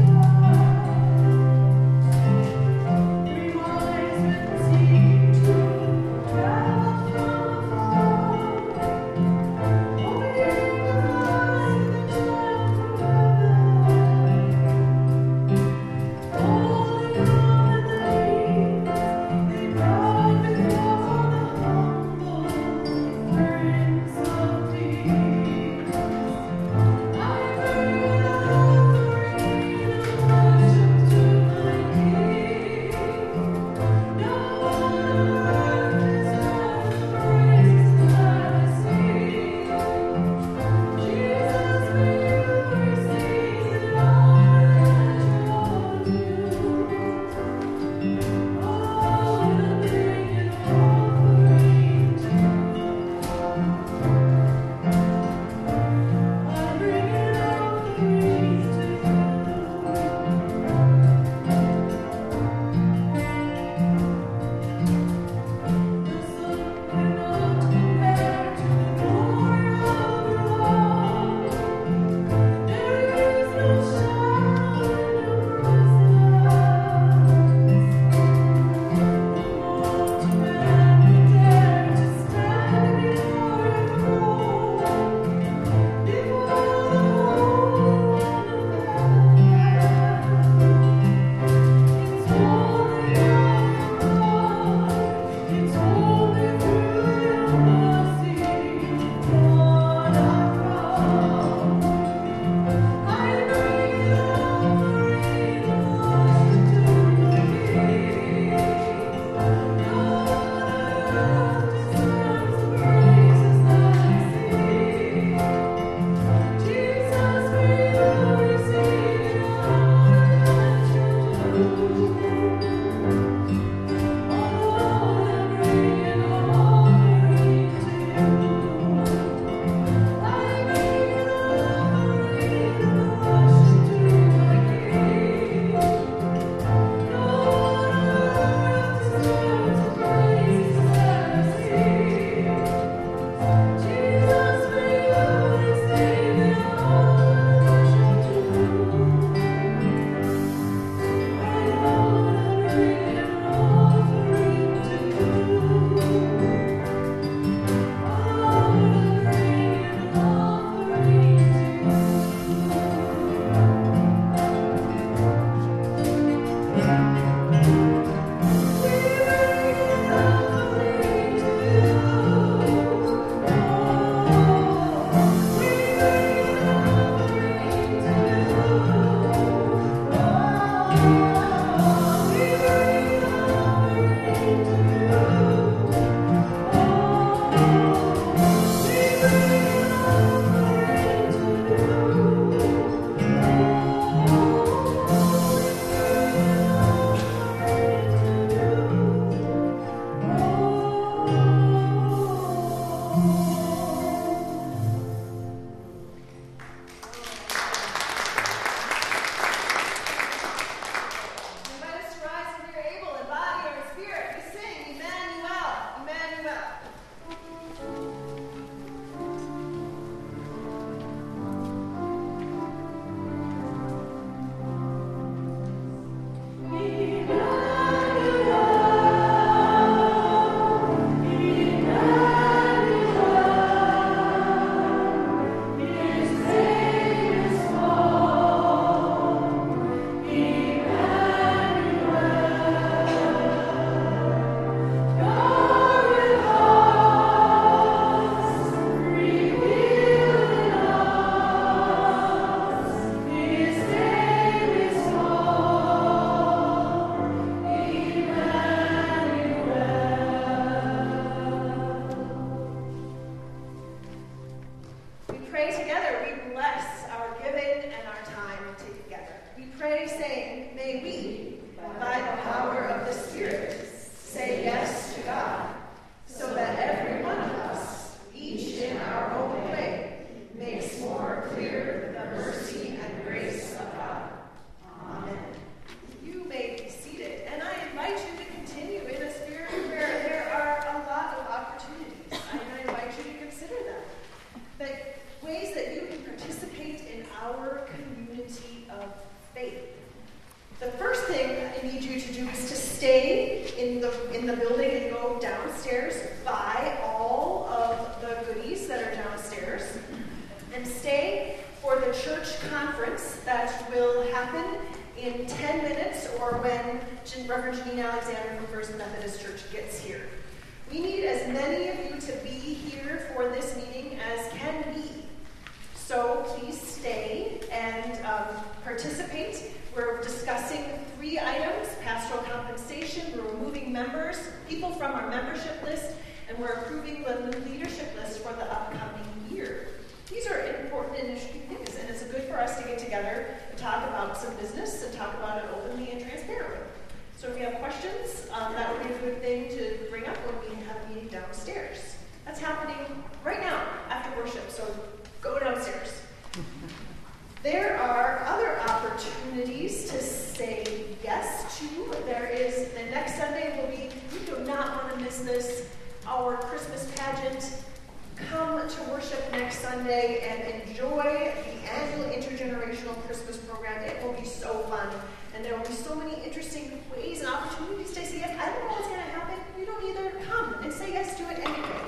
in the building and go downstairs, buy all of the goodies that are downstairs, and stay for the church conference that will happen in 10 minutes or when Reverend Janine Alexander from First Methodist Church gets here. We need as many of you to be here for this meeting as can be. So please stay and participate. We're discussing 3 items: pastoral compensation, we're removing members, people from our membership list, and we're approving the new leadership list for the upcoming year. These are important and interesting things, and it's good for us to get together and talk about some business and talk about it openly and transparently. So if you have questions, that would be a good thing to bring up when we have a meeting downstairs. That's happening right now after worship, so go downstairs. There are other opportunities to say yes to. There is, the next Sunday will be, you do not want to miss this, our Christmas pageant. Come to worship next Sunday and enjoy the annual intergenerational Christmas program. It will be so fun. And there will be so many interesting ways and opportunities to say yes. I don't know what's going to happen. You don't either. Come and say yes to it anyway.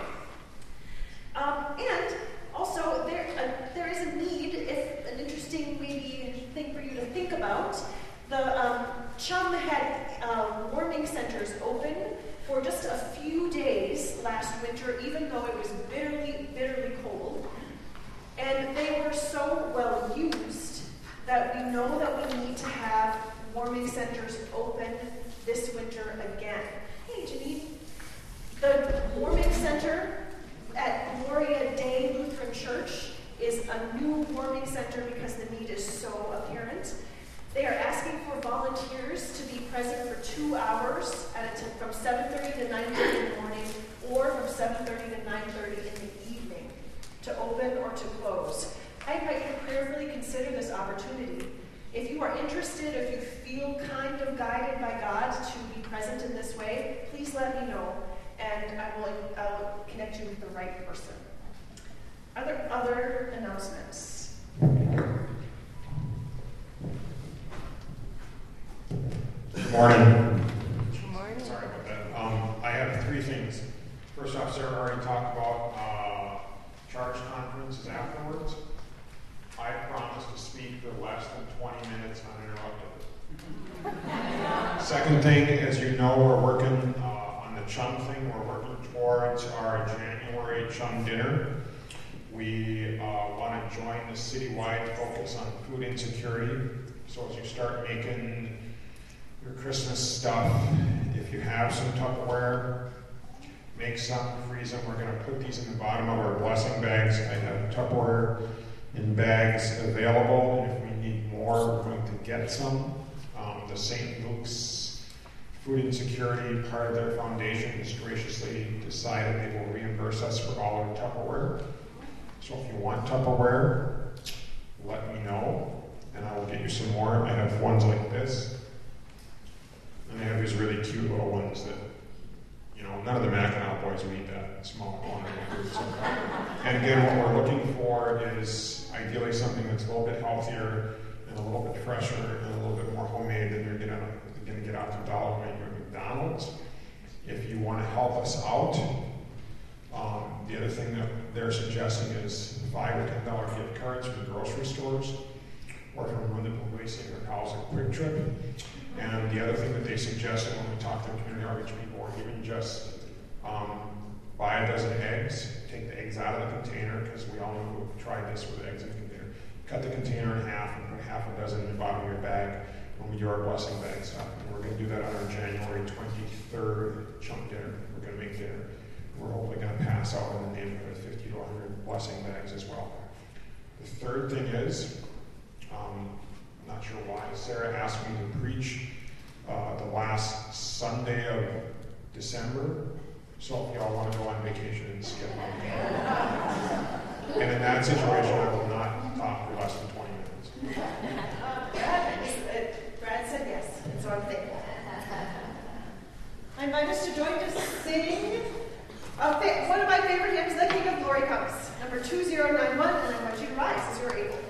And also, there is a need, if an interesting maybe thing for you to think about. The Chum had warming centers open for just a few days last winter, even though it was bitterly, bitterly cold. And they were so well used that we know that we need to have warming centers open this winter again. Hey, Janine, the warming center at Gloria Day Lutheran Church is a new warming center because the need is so apparent. They are asking for volunteers to be present for 2 hours from 7:30 to 9:30 in the morning, or from 7:30 to 9:30 in the evening, to open or to close. I invite you to prayerfully consider this opportunity. If you are interested, if you feel kind of guided by God to be present in this way, please let me know, and I'll connect you with the right person. Are there other announcements? Good morning. Good morning. Sorry about that. I have 3 things. First off, Sarah already talked about charge conferences afterwards. I promise to speak for less than 20 minutes uninterrupted. Second thing, as you know, we're working on the Chum thing. We're working towards our January Chum dinner. We want to join the citywide focus on food insecurity. So as you start making your Christmas stuff, if you have some Tupperware, make some, freeze them. We're going to put these in the bottom of our blessing bags. I have Tupperware in bags available, and if we need more, we're going to get some. The St. Luke's Food Insecurity, part of their foundation, has graciously decided they will reimburse us for all our Tupperware. So if you want Tupperware, let me know, and I will get you some more. I have ones like this, and they have these really cute little ones that, none of the Mackinac boys would eat that small quantity of food. So. And again, what we're looking for is ideally something that's a little bit healthier and a little bit fresher and a little bit more homemade than you're going to get out the dollar menu at McDonald's. If you want to help us out, the other thing that they're suggesting is $5 or $10 gift cards from grocery stores or from Municipal Policing or Housing Quick Trip. And the other thing that they suggested when we talked to community outreach people, or even just buy a dozen eggs, take the eggs out of the container, because we all know who tried this with eggs in the container. Cut the container in half and put half a dozen in the bottom of your bag when we do our blessing bag stuff. And we're going to do that on our January 23rd Chum dinner. We're going to make dinner. We're hopefully going to pass out in the neighborhood of 50 to 100 blessing bags as well. The third thing is, I'm not sure why, Sarah asked me to preach the last Sunday of December. So if y'all want to go on vacation and skip on and in that situation, I will not talk for less than 20 minutes. Brad said yes, and so I'm thankful. I invite us to join to sing one of my favorite hymns, The King of Glory Comes, number 2091, and I invite you to rise as you're able.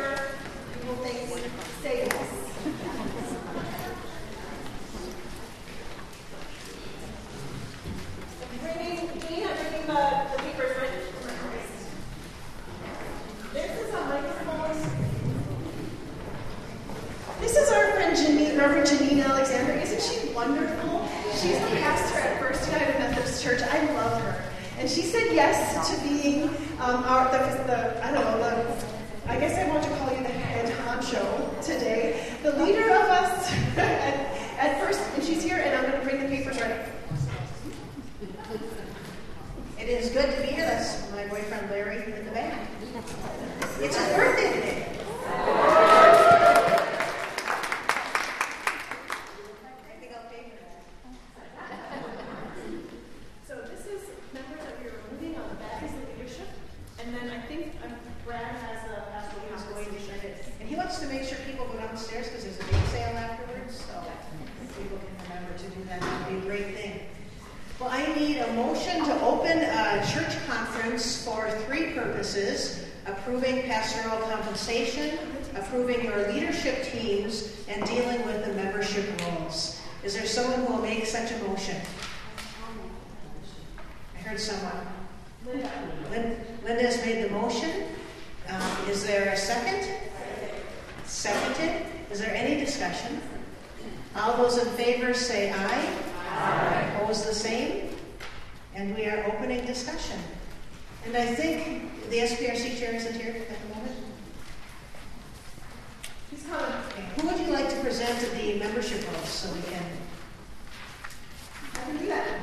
sure you will think, say yes. I'm bringing the papers right. This is a microphone. This is our friend Janine, Reverend Janine Alexander. Isn't she wonderful? She's the pastor at First United Methodist Church. I love her. And she said yes to being I guess I want to call you the head honcho today, the leader of us at First, and she's here, and I'm going to bring the papers right up. It is good to be here. That's my boyfriend Larry in the back. It's his birthday today. So this is members that we are removing on the back is the leadership, and then I think Brad has the pastor who's going to share it. And he wants to make sure people go downstairs because there's a big sale afterwards. So if people can remember to do that, that would be a great thing. Well, I need a motion to open a church conference for 3 purposes: approving pastoral compensation, approving your leadership teams, and dealing with the membership roles. Is there someone who will make such a motion? I heard someone. Linda's made the motion. Is there a second? Seconded. Is there any discussion? All those in favor say aye. Aye. Opposed the same. And we are opening discussion. And I think the SPRC chair isn't here at the moment. He's coming. Okay. Who would you like to present the membership roles so we can? I can do that.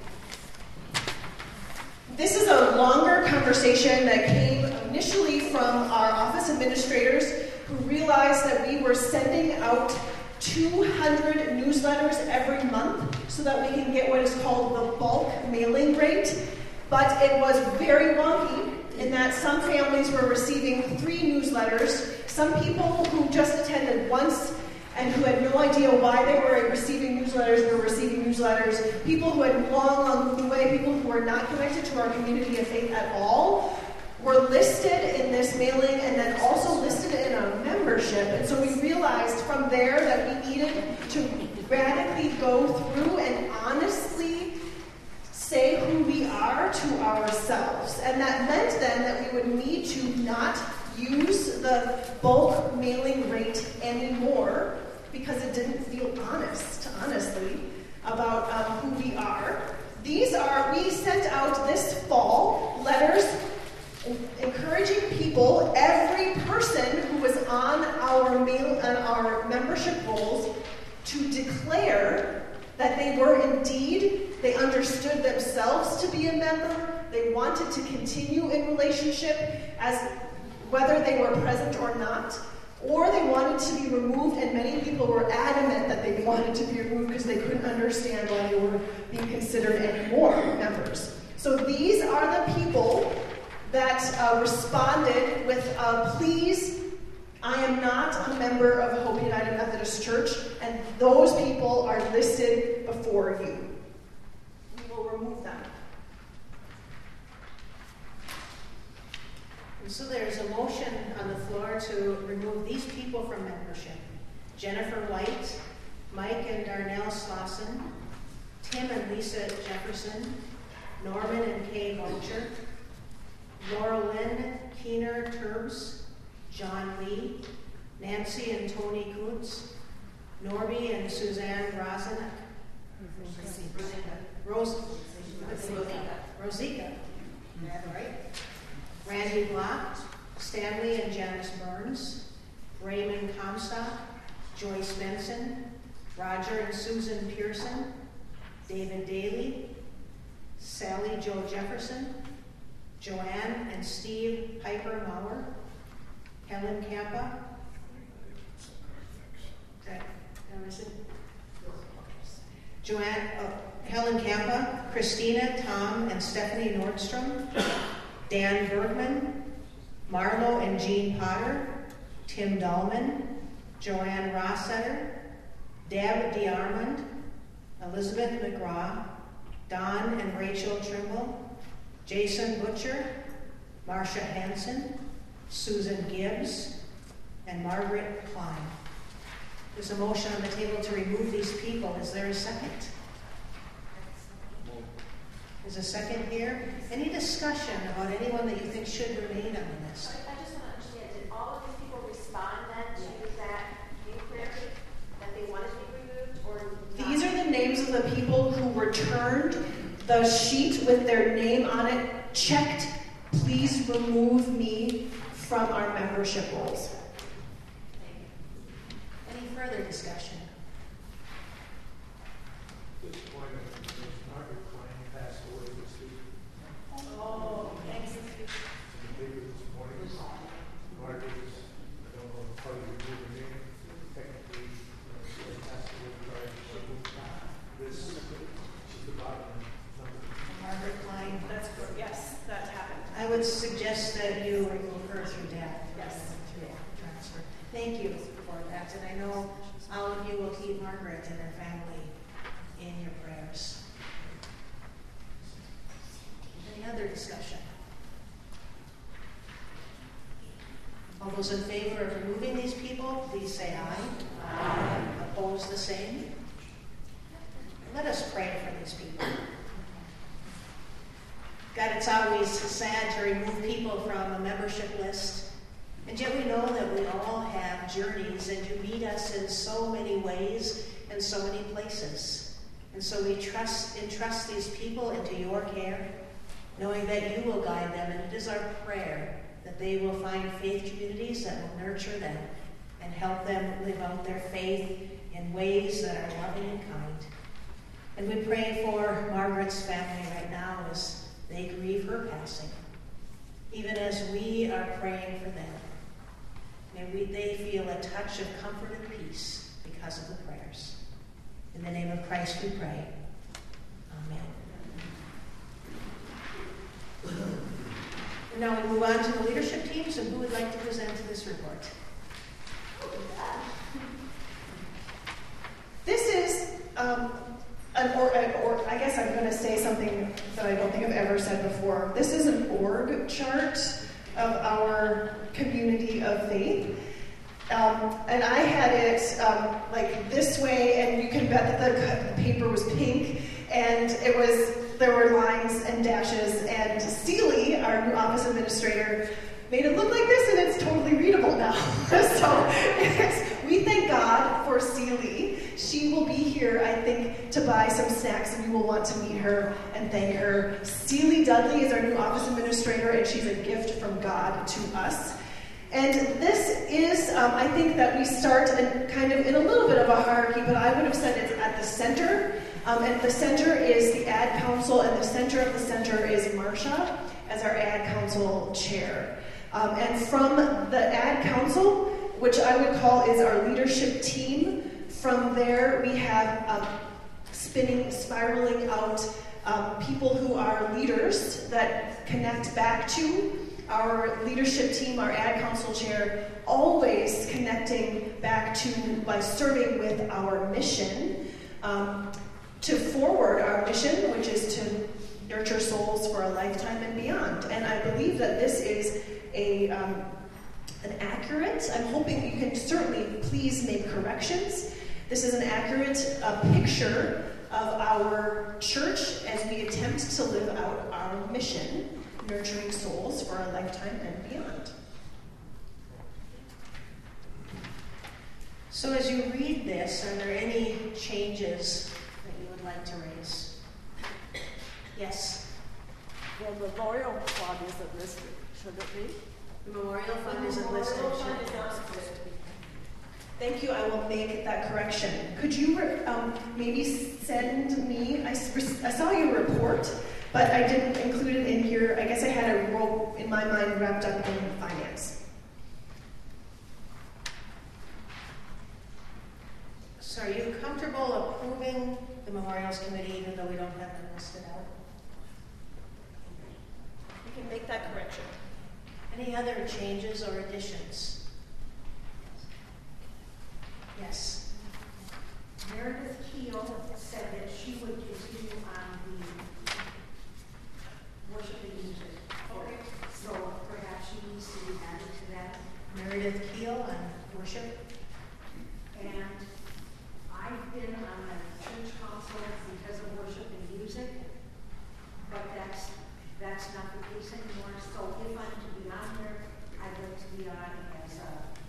This is a longer conversation that came initially from our office administrators who realized that we were sending out 200 newsletters every month so that we can get what is called the bulk mailing rate. But it was very wonky in that some families were receiving 3 newsletters. Some people who just attended once and who had no idea why they were receiving newsletters, people who had long moved away, people who were not connected to our community of faith at all, were listed in this mailing and then also listed in our membership. And so we realized from there that we needed to radically go through and honestly say who we are to ourselves. And that meant then that we would need to not use the bulk mailing rate anymore because it didn't feel honestly, about who we are. We sent out this fall letters encouraging people, every person who was on our membership rolls, to declare that they understood themselves to be a member, they wanted to continue in relationship as whether they were present or not, or they wanted to be removed, and many people were adamant that they wanted to be removed because they couldn't understand why they were being considered anymore members. So these are the people that responded with, please, I am not a member of Hope United Methodist Church, and those people are listed before you. We will remove them. And so there's a motion on the floor to remove these people from membership: Jennifer White, Mike and Darnell Slauson, Tim and Lisa Jefferson, Norman and Kay Vulture, Laura Lynn Keener Turbs, John Lee, Nancy and Tony Kutz, Norby and Suzanne Rosika. Right? Randy Block, Stanley and Janice Burns, Raymond Comstock, Joyce Benson, Roger and Susan Pearson, David Daly, Sally Jo Jefferson, Joanne and Steve Piper Maurer, Helen Kappa, Helen Kappa, Christina, Tom, and Stephanie Nordstrom, Dan Bergman, Marlo and Jean Potter, Tim Dahlman, Joanne Rossetter, Deb DeArmond, Elizabeth McGraw, Don and Rachel Trimble, Jason Butcher, Marcia Hansen, Susan Gibbs, and Margaret Klein. There's a motion on the table to remove these people. Is there a second? There's a second here. Any discussion about anyone that you think should remain on the list? I just want to understand, did all of these people respond then to that inquiry that they wanted to be removed, or not? These are the names of the people who returned the sheet with their name on it, checked, please remove me from our membership rolls. Any further discussion? Margaret Klein passed away this week. Oh, thanks. In the paper this morning. Margaret is, I don't know if part of the movie name, technically, she passed away prior to this. She's the bottom number. Margaret Klein. That's good. Yes, that happened. I would suggest that you remove her through death. Yes. Through transfer. Thank you for that. And I know all of you will keep Margaret and her family in your prayers. Any other discussion? All those in favor of removing these people, please say aye. Aye. Opposed, the same. Let us pray for these people. God, it's always sad to remove people from a membership list. And yet we know that we all have journeys, and you meet us in so many ways and so many places. And so we entrust these people into your care, knowing that you will guide them. And it is our prayer that they will find faith communities that will nurture them and help them live out their faith in ways that are loving and kind. And we pray for Margaret's family right now as they grieve her passing, even as we are praying for them. May they feel a touch of comfort and peace because of the prayers. In the name of Christ we pray. Amen. And now we move on to the leadership team. So who would like to present this report? This is I guess I'm going to say something that I don't think I've ever said before. This is an org chart of our community of faith. And I had it like this way, and you can bet that the paper was pink, and there were lines and dashes, and Seely, our new office administrator, made it look like this, and it's totally readable now. So we thank God for Seely. She will be here, I think, to buy some snacks, and you will want to meet her and thank her. Seely Dudley is our new office administrator, and she's a gift from God to us. And this is, I think that we start kind of in a little bit of a hierarchy, but I would have said it's at the center. And the center is the Ad Council, and the center of the center is Marcia as our Ad Council chair. And from the Ad Council, which I would call is our leadership team, from there we have spiraling out people who are leaders that connect back to our leadership team, our Ad Council chair, always connecting back to by serving with our mission, to forward our mission, which is to nurture souls for a lifetime and beyond. And I believe that this is an accurate, I'm hoping you can certainly please make corrections. This is an accurate picture of our church as we attempt to live out our mission, nurturing souls for a lifetime and beyond. So as you read this, are there any changes that you would like to raise? Yes? The memorial fund isn't listed, should it be? The memorial fund isn't listed. Thank you. I will make that correction. Could you maybe send me? I saw your report, but I didn't include it in here. I guess I had a role in my mind wrapped up in finance. So are you comfortable approving the Memorials Committee even though we don't have them listed out? We can make that correction. Any other changes or additions? Yes. Meredith Keel said that she would continue on the worship and music. Okay. So perhaps she needs to be added to that. Meredith Keel on worship. And I've been on a church council because of worship and music, but that's not the case anymore. So if I'm to be on there, I'd like to be on as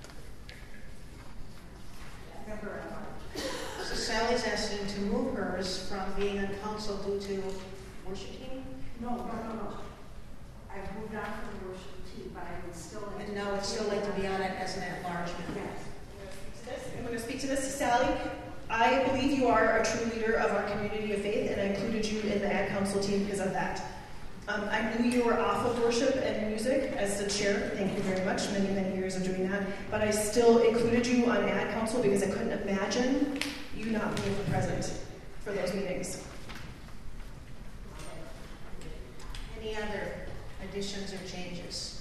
a member of our. So Sally's asking to move hers from being on council due to worship team? No. I've moved on from the worship team, but I would still like And now would still like to be on it as an at-large member. Yes. I'm going to speak to this to Sally. I believe you are a true leader of our community of faith, and I included you in the ad council team because of that. I knew you were off of worship and music as the chair. Thank you very much. Many years of doing that. But I still included you on ad council because I couldn't imagine you not being present for those meetings. Any other additions or changes?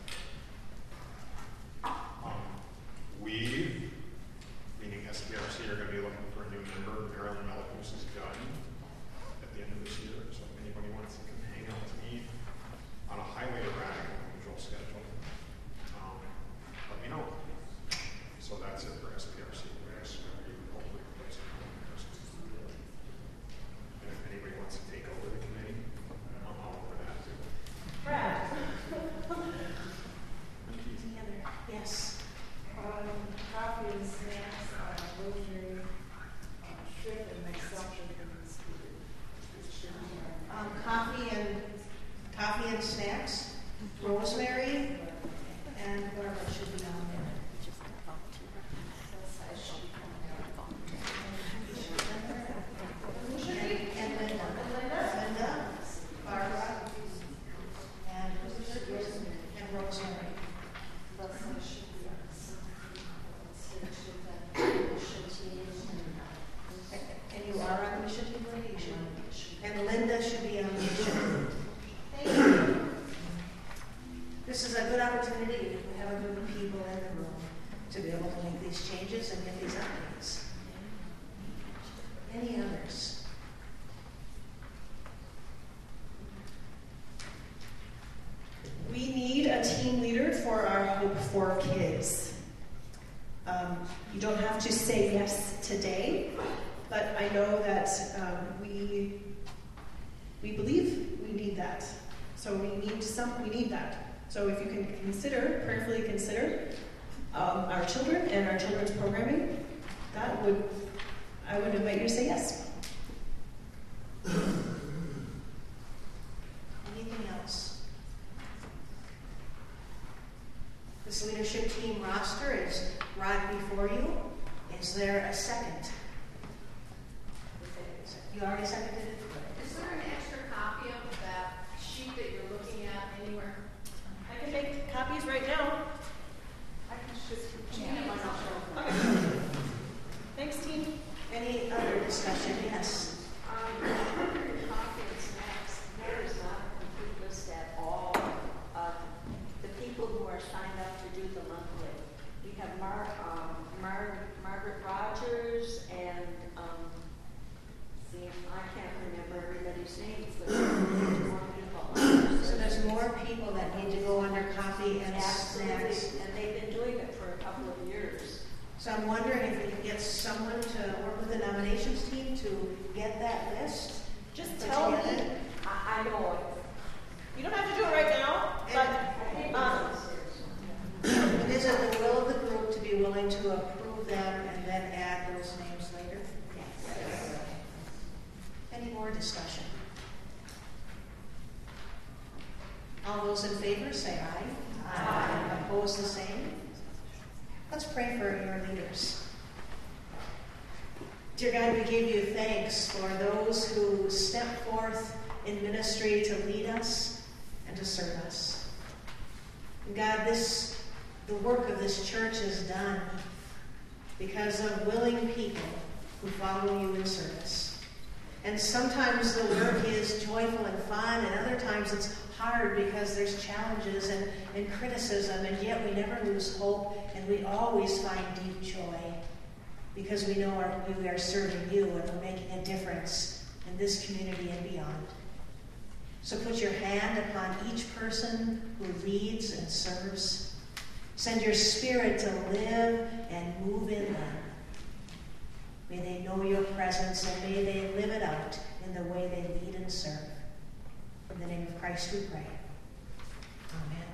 We, meaning SPRC, are going to be looking for a new member. Marilyn Mellicus is done at the end of this year. So if anybody wants to come hang out with me on a highly erratic and unusual schedule, let me know. So that's it for SPRC. Hopefully replace it. And if anybody wants to take over the committee, I'm all over that too. Brad. Any other? Yes. Coffee and snacks, Rosemary, Ship, and myself should be Coffee and snacks, Rosemary, and Barbara should be on there. And Linda, Barbara, and Rosemary. And you are on the mission team, Linda? You should. And Linda should be on the mission. Thank you. This is a good opportunity if we have a group of people in the room to be able to make these changes and get these updates. Any others? We need a team leader for our Hope for Kids. You don't have to say yes today, but I know that we believe we need that. So we need that. So if you can prayerfully consider our children and our children's programming, I would invite you to say yes. Anything else? This leadership team roster is right before you. Is there a second? You already seconded it? Is there an extra copy of that sheet that you're looking at anywhere? I can make copies right now. I can just Okay. Thanks, team. Any other discussion? Yes. Coffee and snacks, there is not a complete list at all of the people who are signed up to do the monthly. We have Margaret Rogers and I can't remember everybody's names, but there's more people. So there's more people that need to go under coffee and snacks. And they've been doing it for a couple of years. So I'm wondering if we can get someone to work with the nominations team to get that list. Just tell me. I know it. You don't have to do it right now, but is it the will of the group to be willing to approve them and then add those names later? Yes. Any more discussion? All those in favor say aye. Aye. Opposed, the same. Let's pray for your leaders. Dear God, we give you thanks for those who step forth in ministry to lead us and to serve us. And God, the work of this church is done because of willing people who follow you in service. And sometimes the work is joyful and fun, and other times it's hard because there's challenges and criticism, and yet we never lose hope, and we always find deep joy because we know we are serving you and we're making a difference in this community and beyond. So put your hand upon each person who leads and serves. Send your Spirit to live and move in them. May they know your presence and may they live it out in the way they lead and serve. In the name of Christ we pray. Amen.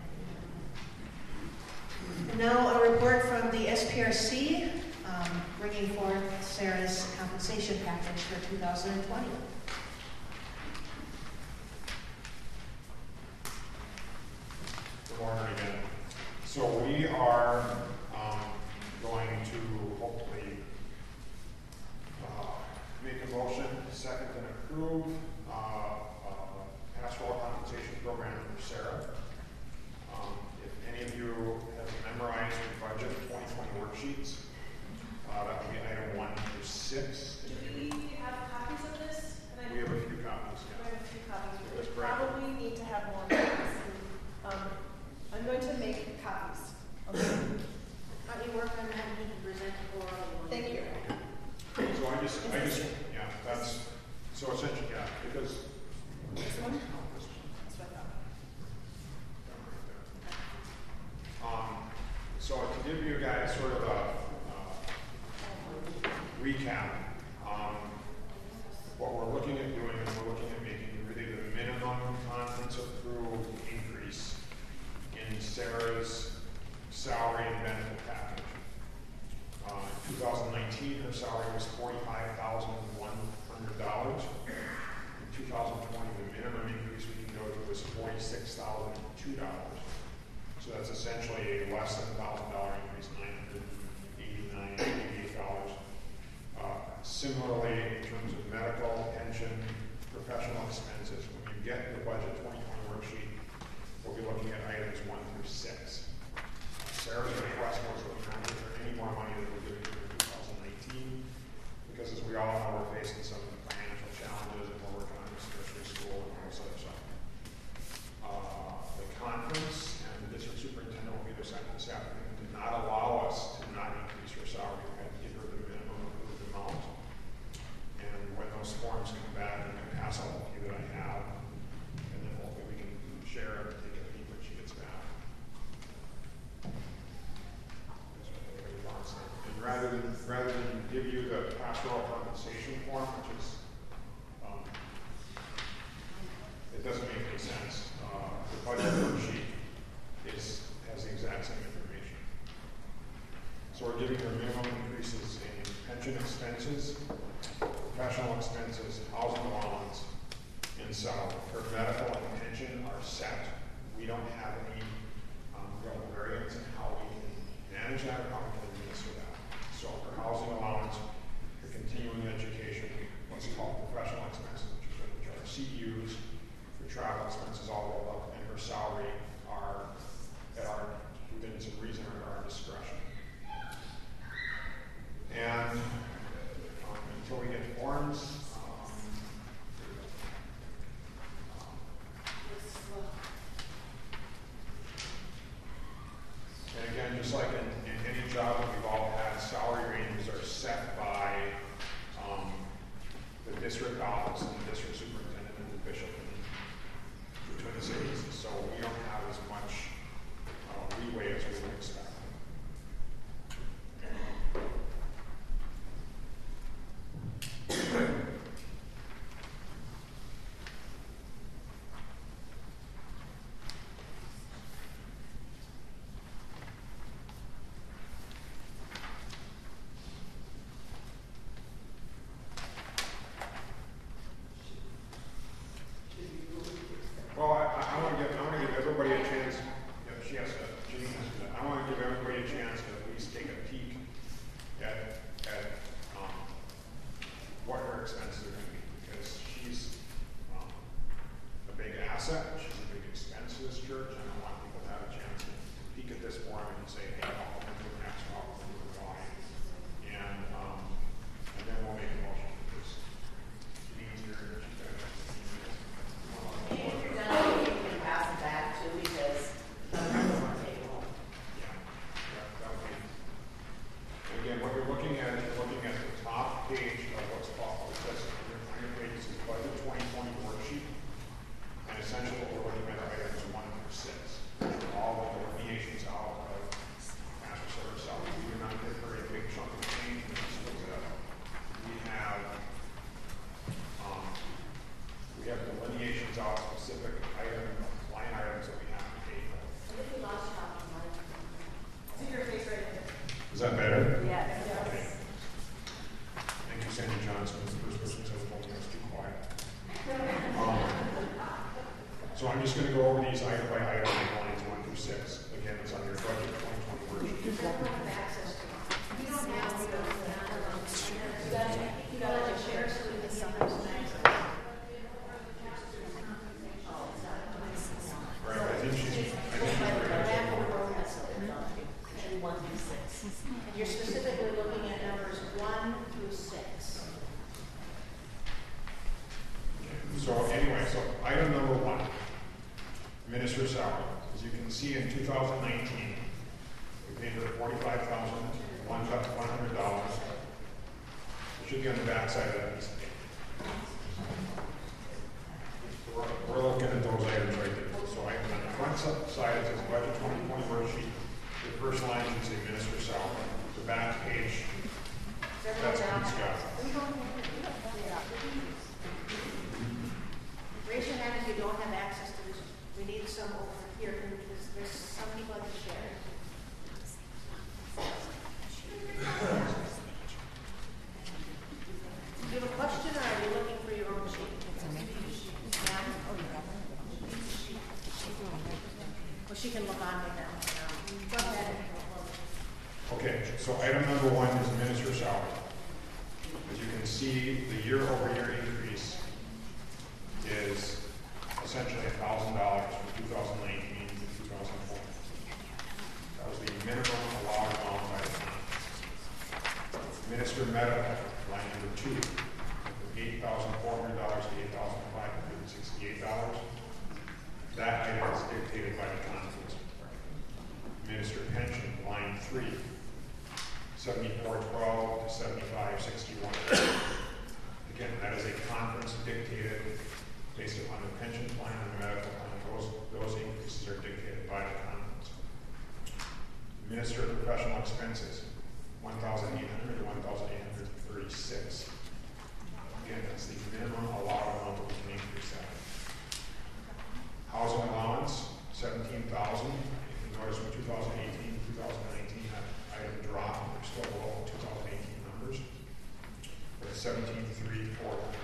And now a report from the SPRC, bringing forth Sarah's compensation package for 2020. Good morning again. So we are going to hopefully make a motion, second and approve pastoral compensation program for Sarah. If any of you have memorized your budget 2020 worksheets, that would be item 1 through 6. Do we have copies of this? We have a few copies, yeah. We have a few copies. That's We correct. probably need to have more copies. I'm going to make copies. Okay. How do you work on that? You can present it orally. Thank you. So I just, yeah, that's, so essentially, yeah, because. This one? That's what I thought. So to give you guys sort of a recap, what we're looking at doing is we're looking at making really the minimum conference approved increase in Sarah's salary and benefit package. In 2019, her salary was $45,100. In 2020, the minimum increase we can go to was $46,002. So that's essentially a less than $1,000 increase, $988. Similarly, in terms of medical, pension, professional expenses, when you get the budget 2020 worksheet, we'll be looking at items 1 through 6. Sarah's request was that we not give her any more money than we're giving her in 2019, because as we all know, we're facing some financial challenges and we're working on this nursery school and all this other stuff. The conference and the district superintendent will be this afternoon did not allow us to not increase her salary. We had to give her the minimum approved amount. And when those forms come back, I'm going to pass out a few that I have, and then hopefully we can share and take a peek when she gets back. And rather than give you the pastoral compensation form, which is it doesn't make any sense. The budget worksheet has the exact same information. So we're giving her minimum increases in pension expenses, professional expenses, housing allowance, and salary. Her medical and pension are set. We don't have any real variance in how we can manage that or how we can administer that. So her housing allowance, her continuing education, what's called professional expenses, which are CEUs, for travel expenses all rolled up, and her salary are within some reason or our discretion. And until we get forms, and again, just like in any job that we've all had, salary ranges are set by the district office and the district superintendent and the bishop in the Twin Cities. So we don't have as much leeway as we would expect. good? Yes. Thank you, Sandy Johnson. The first person says told me I was too quiet. So I'm just going to go over these item by item, lines 1 through 6. Again, it's on your budget 2020 worksheet. You don't have access to it. You don't have to. You got to share so we can sometimes access. Right, I think she's and 1 through 6. And you're specifically looking at numbers 1 through 6. So anyway, so item number 1, minister salary. As you can see, in 2019, we paid her $45,100. It should be on the back side of that piece of paper. We're looking at those items right there. So on the front side, it says budget 2020 worksheet. The first line should say minister salary. The back page, that's what Scott. Raise your hand if you don't have access to this. We need some over here because there's some people that share. Do you have a question or are you looking for your own sheet? Ma'am? Well, she can look on me now. Go ahead. Okay, so item number 1 is minister salary. As you can see, the year-over-year increase is essentially $1,000 from 2019 to 2020. That was the minimum allowed amount by the county. Minister medical, line number 2, from $8,400 to $8,568. That item is dictated by the conference. Minister pension, line 3, $74.12 to $75.61. Again, that is a conference dictated based upon the pension plan and the medical plan. Those increases are dictated by the conference. Minister professional expenses, $1,800 to $1,836. Again, that's the minimum allowed amount that we can increase that. Housing allowance, $17,000. You can notice from 2018 to 2019 that item dropped. We're still below 2018 numbers. But it's $17,340.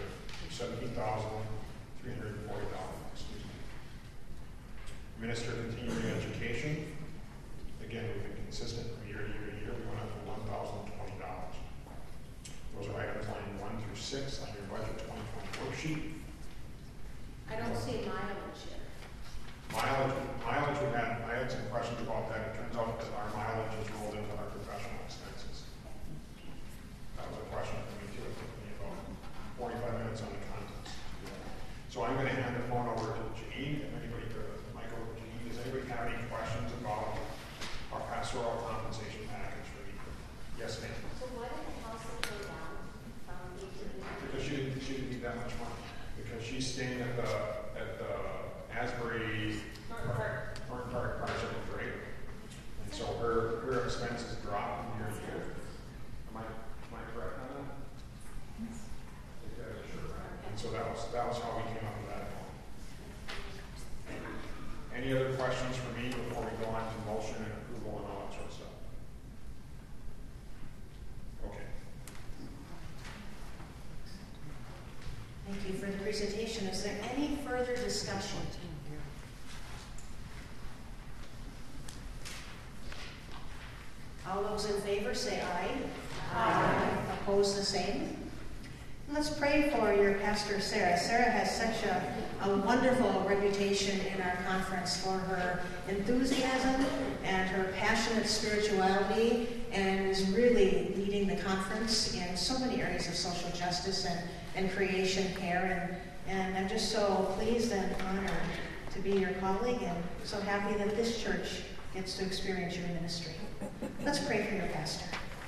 Excuse me. Minister continuing education. Again, we've been consistent from year to year to year. We went up to $1,020. Those are items line 1 through 6 on your budget 2020 worksheet. I don't see mileage here. Mileage, I had some questions about that. It turns out that our mileage is rolled into our professional expenses. That was a question for me too. It took me about 45 minutes on the contents. So I'm going to hand the phone over to Janine. If anybody, Michael, Janine, does anybody have any questions about our pastoral compensation package for me? Yes, ma'am. So why did the house go down from 8 to 9? Because she didn't need that much money. Because she's staying at the Asbury Thornton Park Parcel Grade. And so her expenses drop from year to year. Am I correct on that? Sure. And so that was how we came up with that. Any other questions for me before we go on to motion and approval and all that sort of stuff? Okay. Thank you for the presentation. Is there any further discussion? All those in favor say aye. Aye. Opposed, the same. Let's pray for your pastor, Sarah. Sarah has such a wonderful reputation in our conference for her enthusiasm and her passionate spirituality, and is really leading the conference in so many areas of social justice and creation care. And I'm just so pleased and honored to be your colleague, and so happy that this church gets to experience your ministry. Let's pray for your pastor.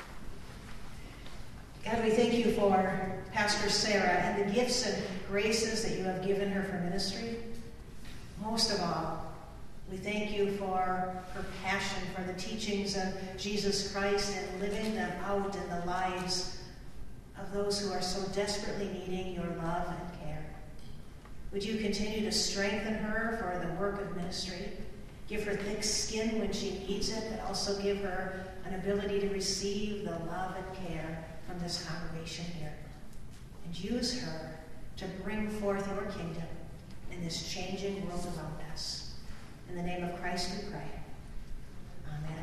God, we thank you for Pastor Sarah and the gifts and graces that you have given her for ministry. Most of all, we thank you for her passion for the teachings of Jesus Christ and living them out in the lives of those who are so desperately needing your love and care. Would you continue to strengthen her for the work of ministry? Give her thick skin when she needs it, but also give her an ability to receive the love and care from this congregation here. And use her to bring forth your kingdom in this changing world around us. In the name of Christ we pray. Amen.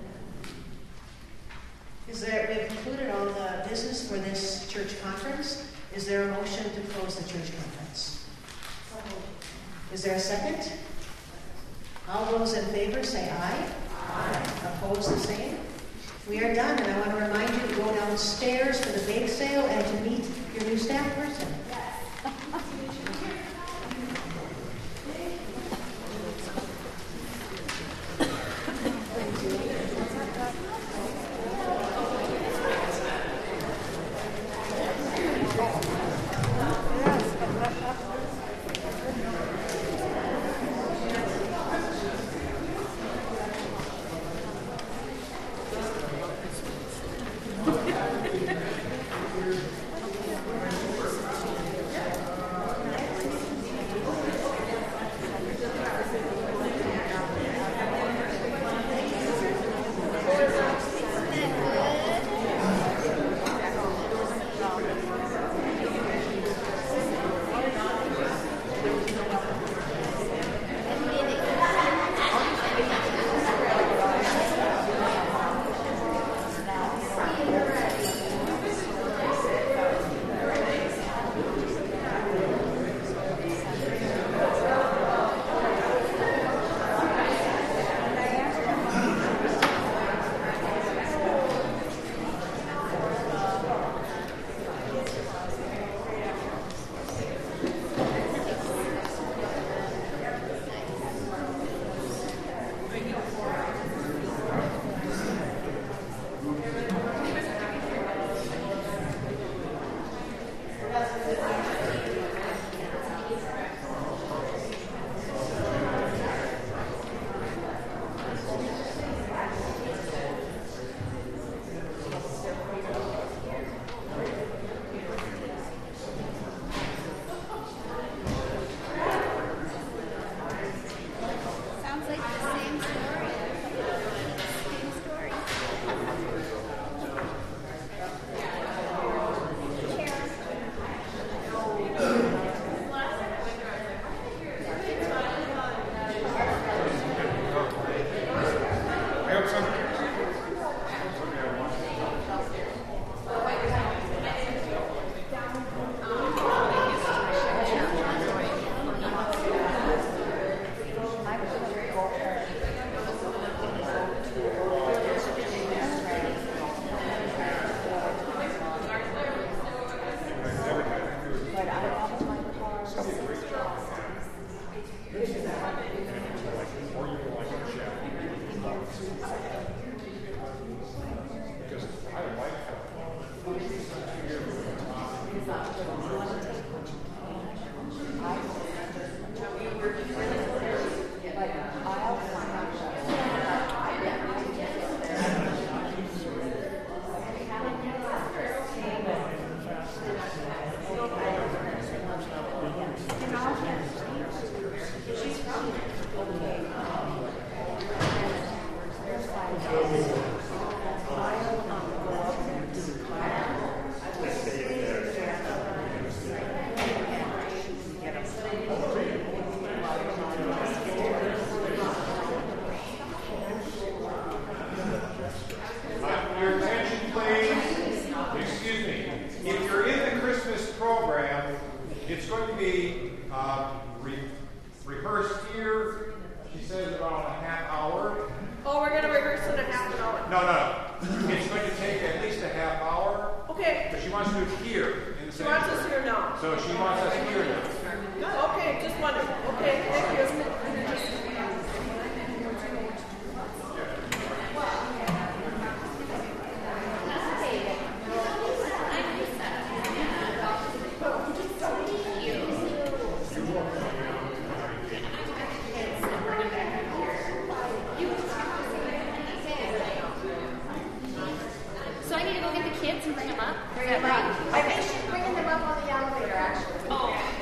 We've concluded all the business for this church conference. Is there a motion to close the church conference? Is there a second? All those in favor say aye. Aye. Opposed, the same. We are done, and I want to remind you to go downstairs for the bake sale and to meet your new staff person. So I need to go get the kids and bring them up? Bring them up. I think she's bringing them up on the elevator, actually. Oh.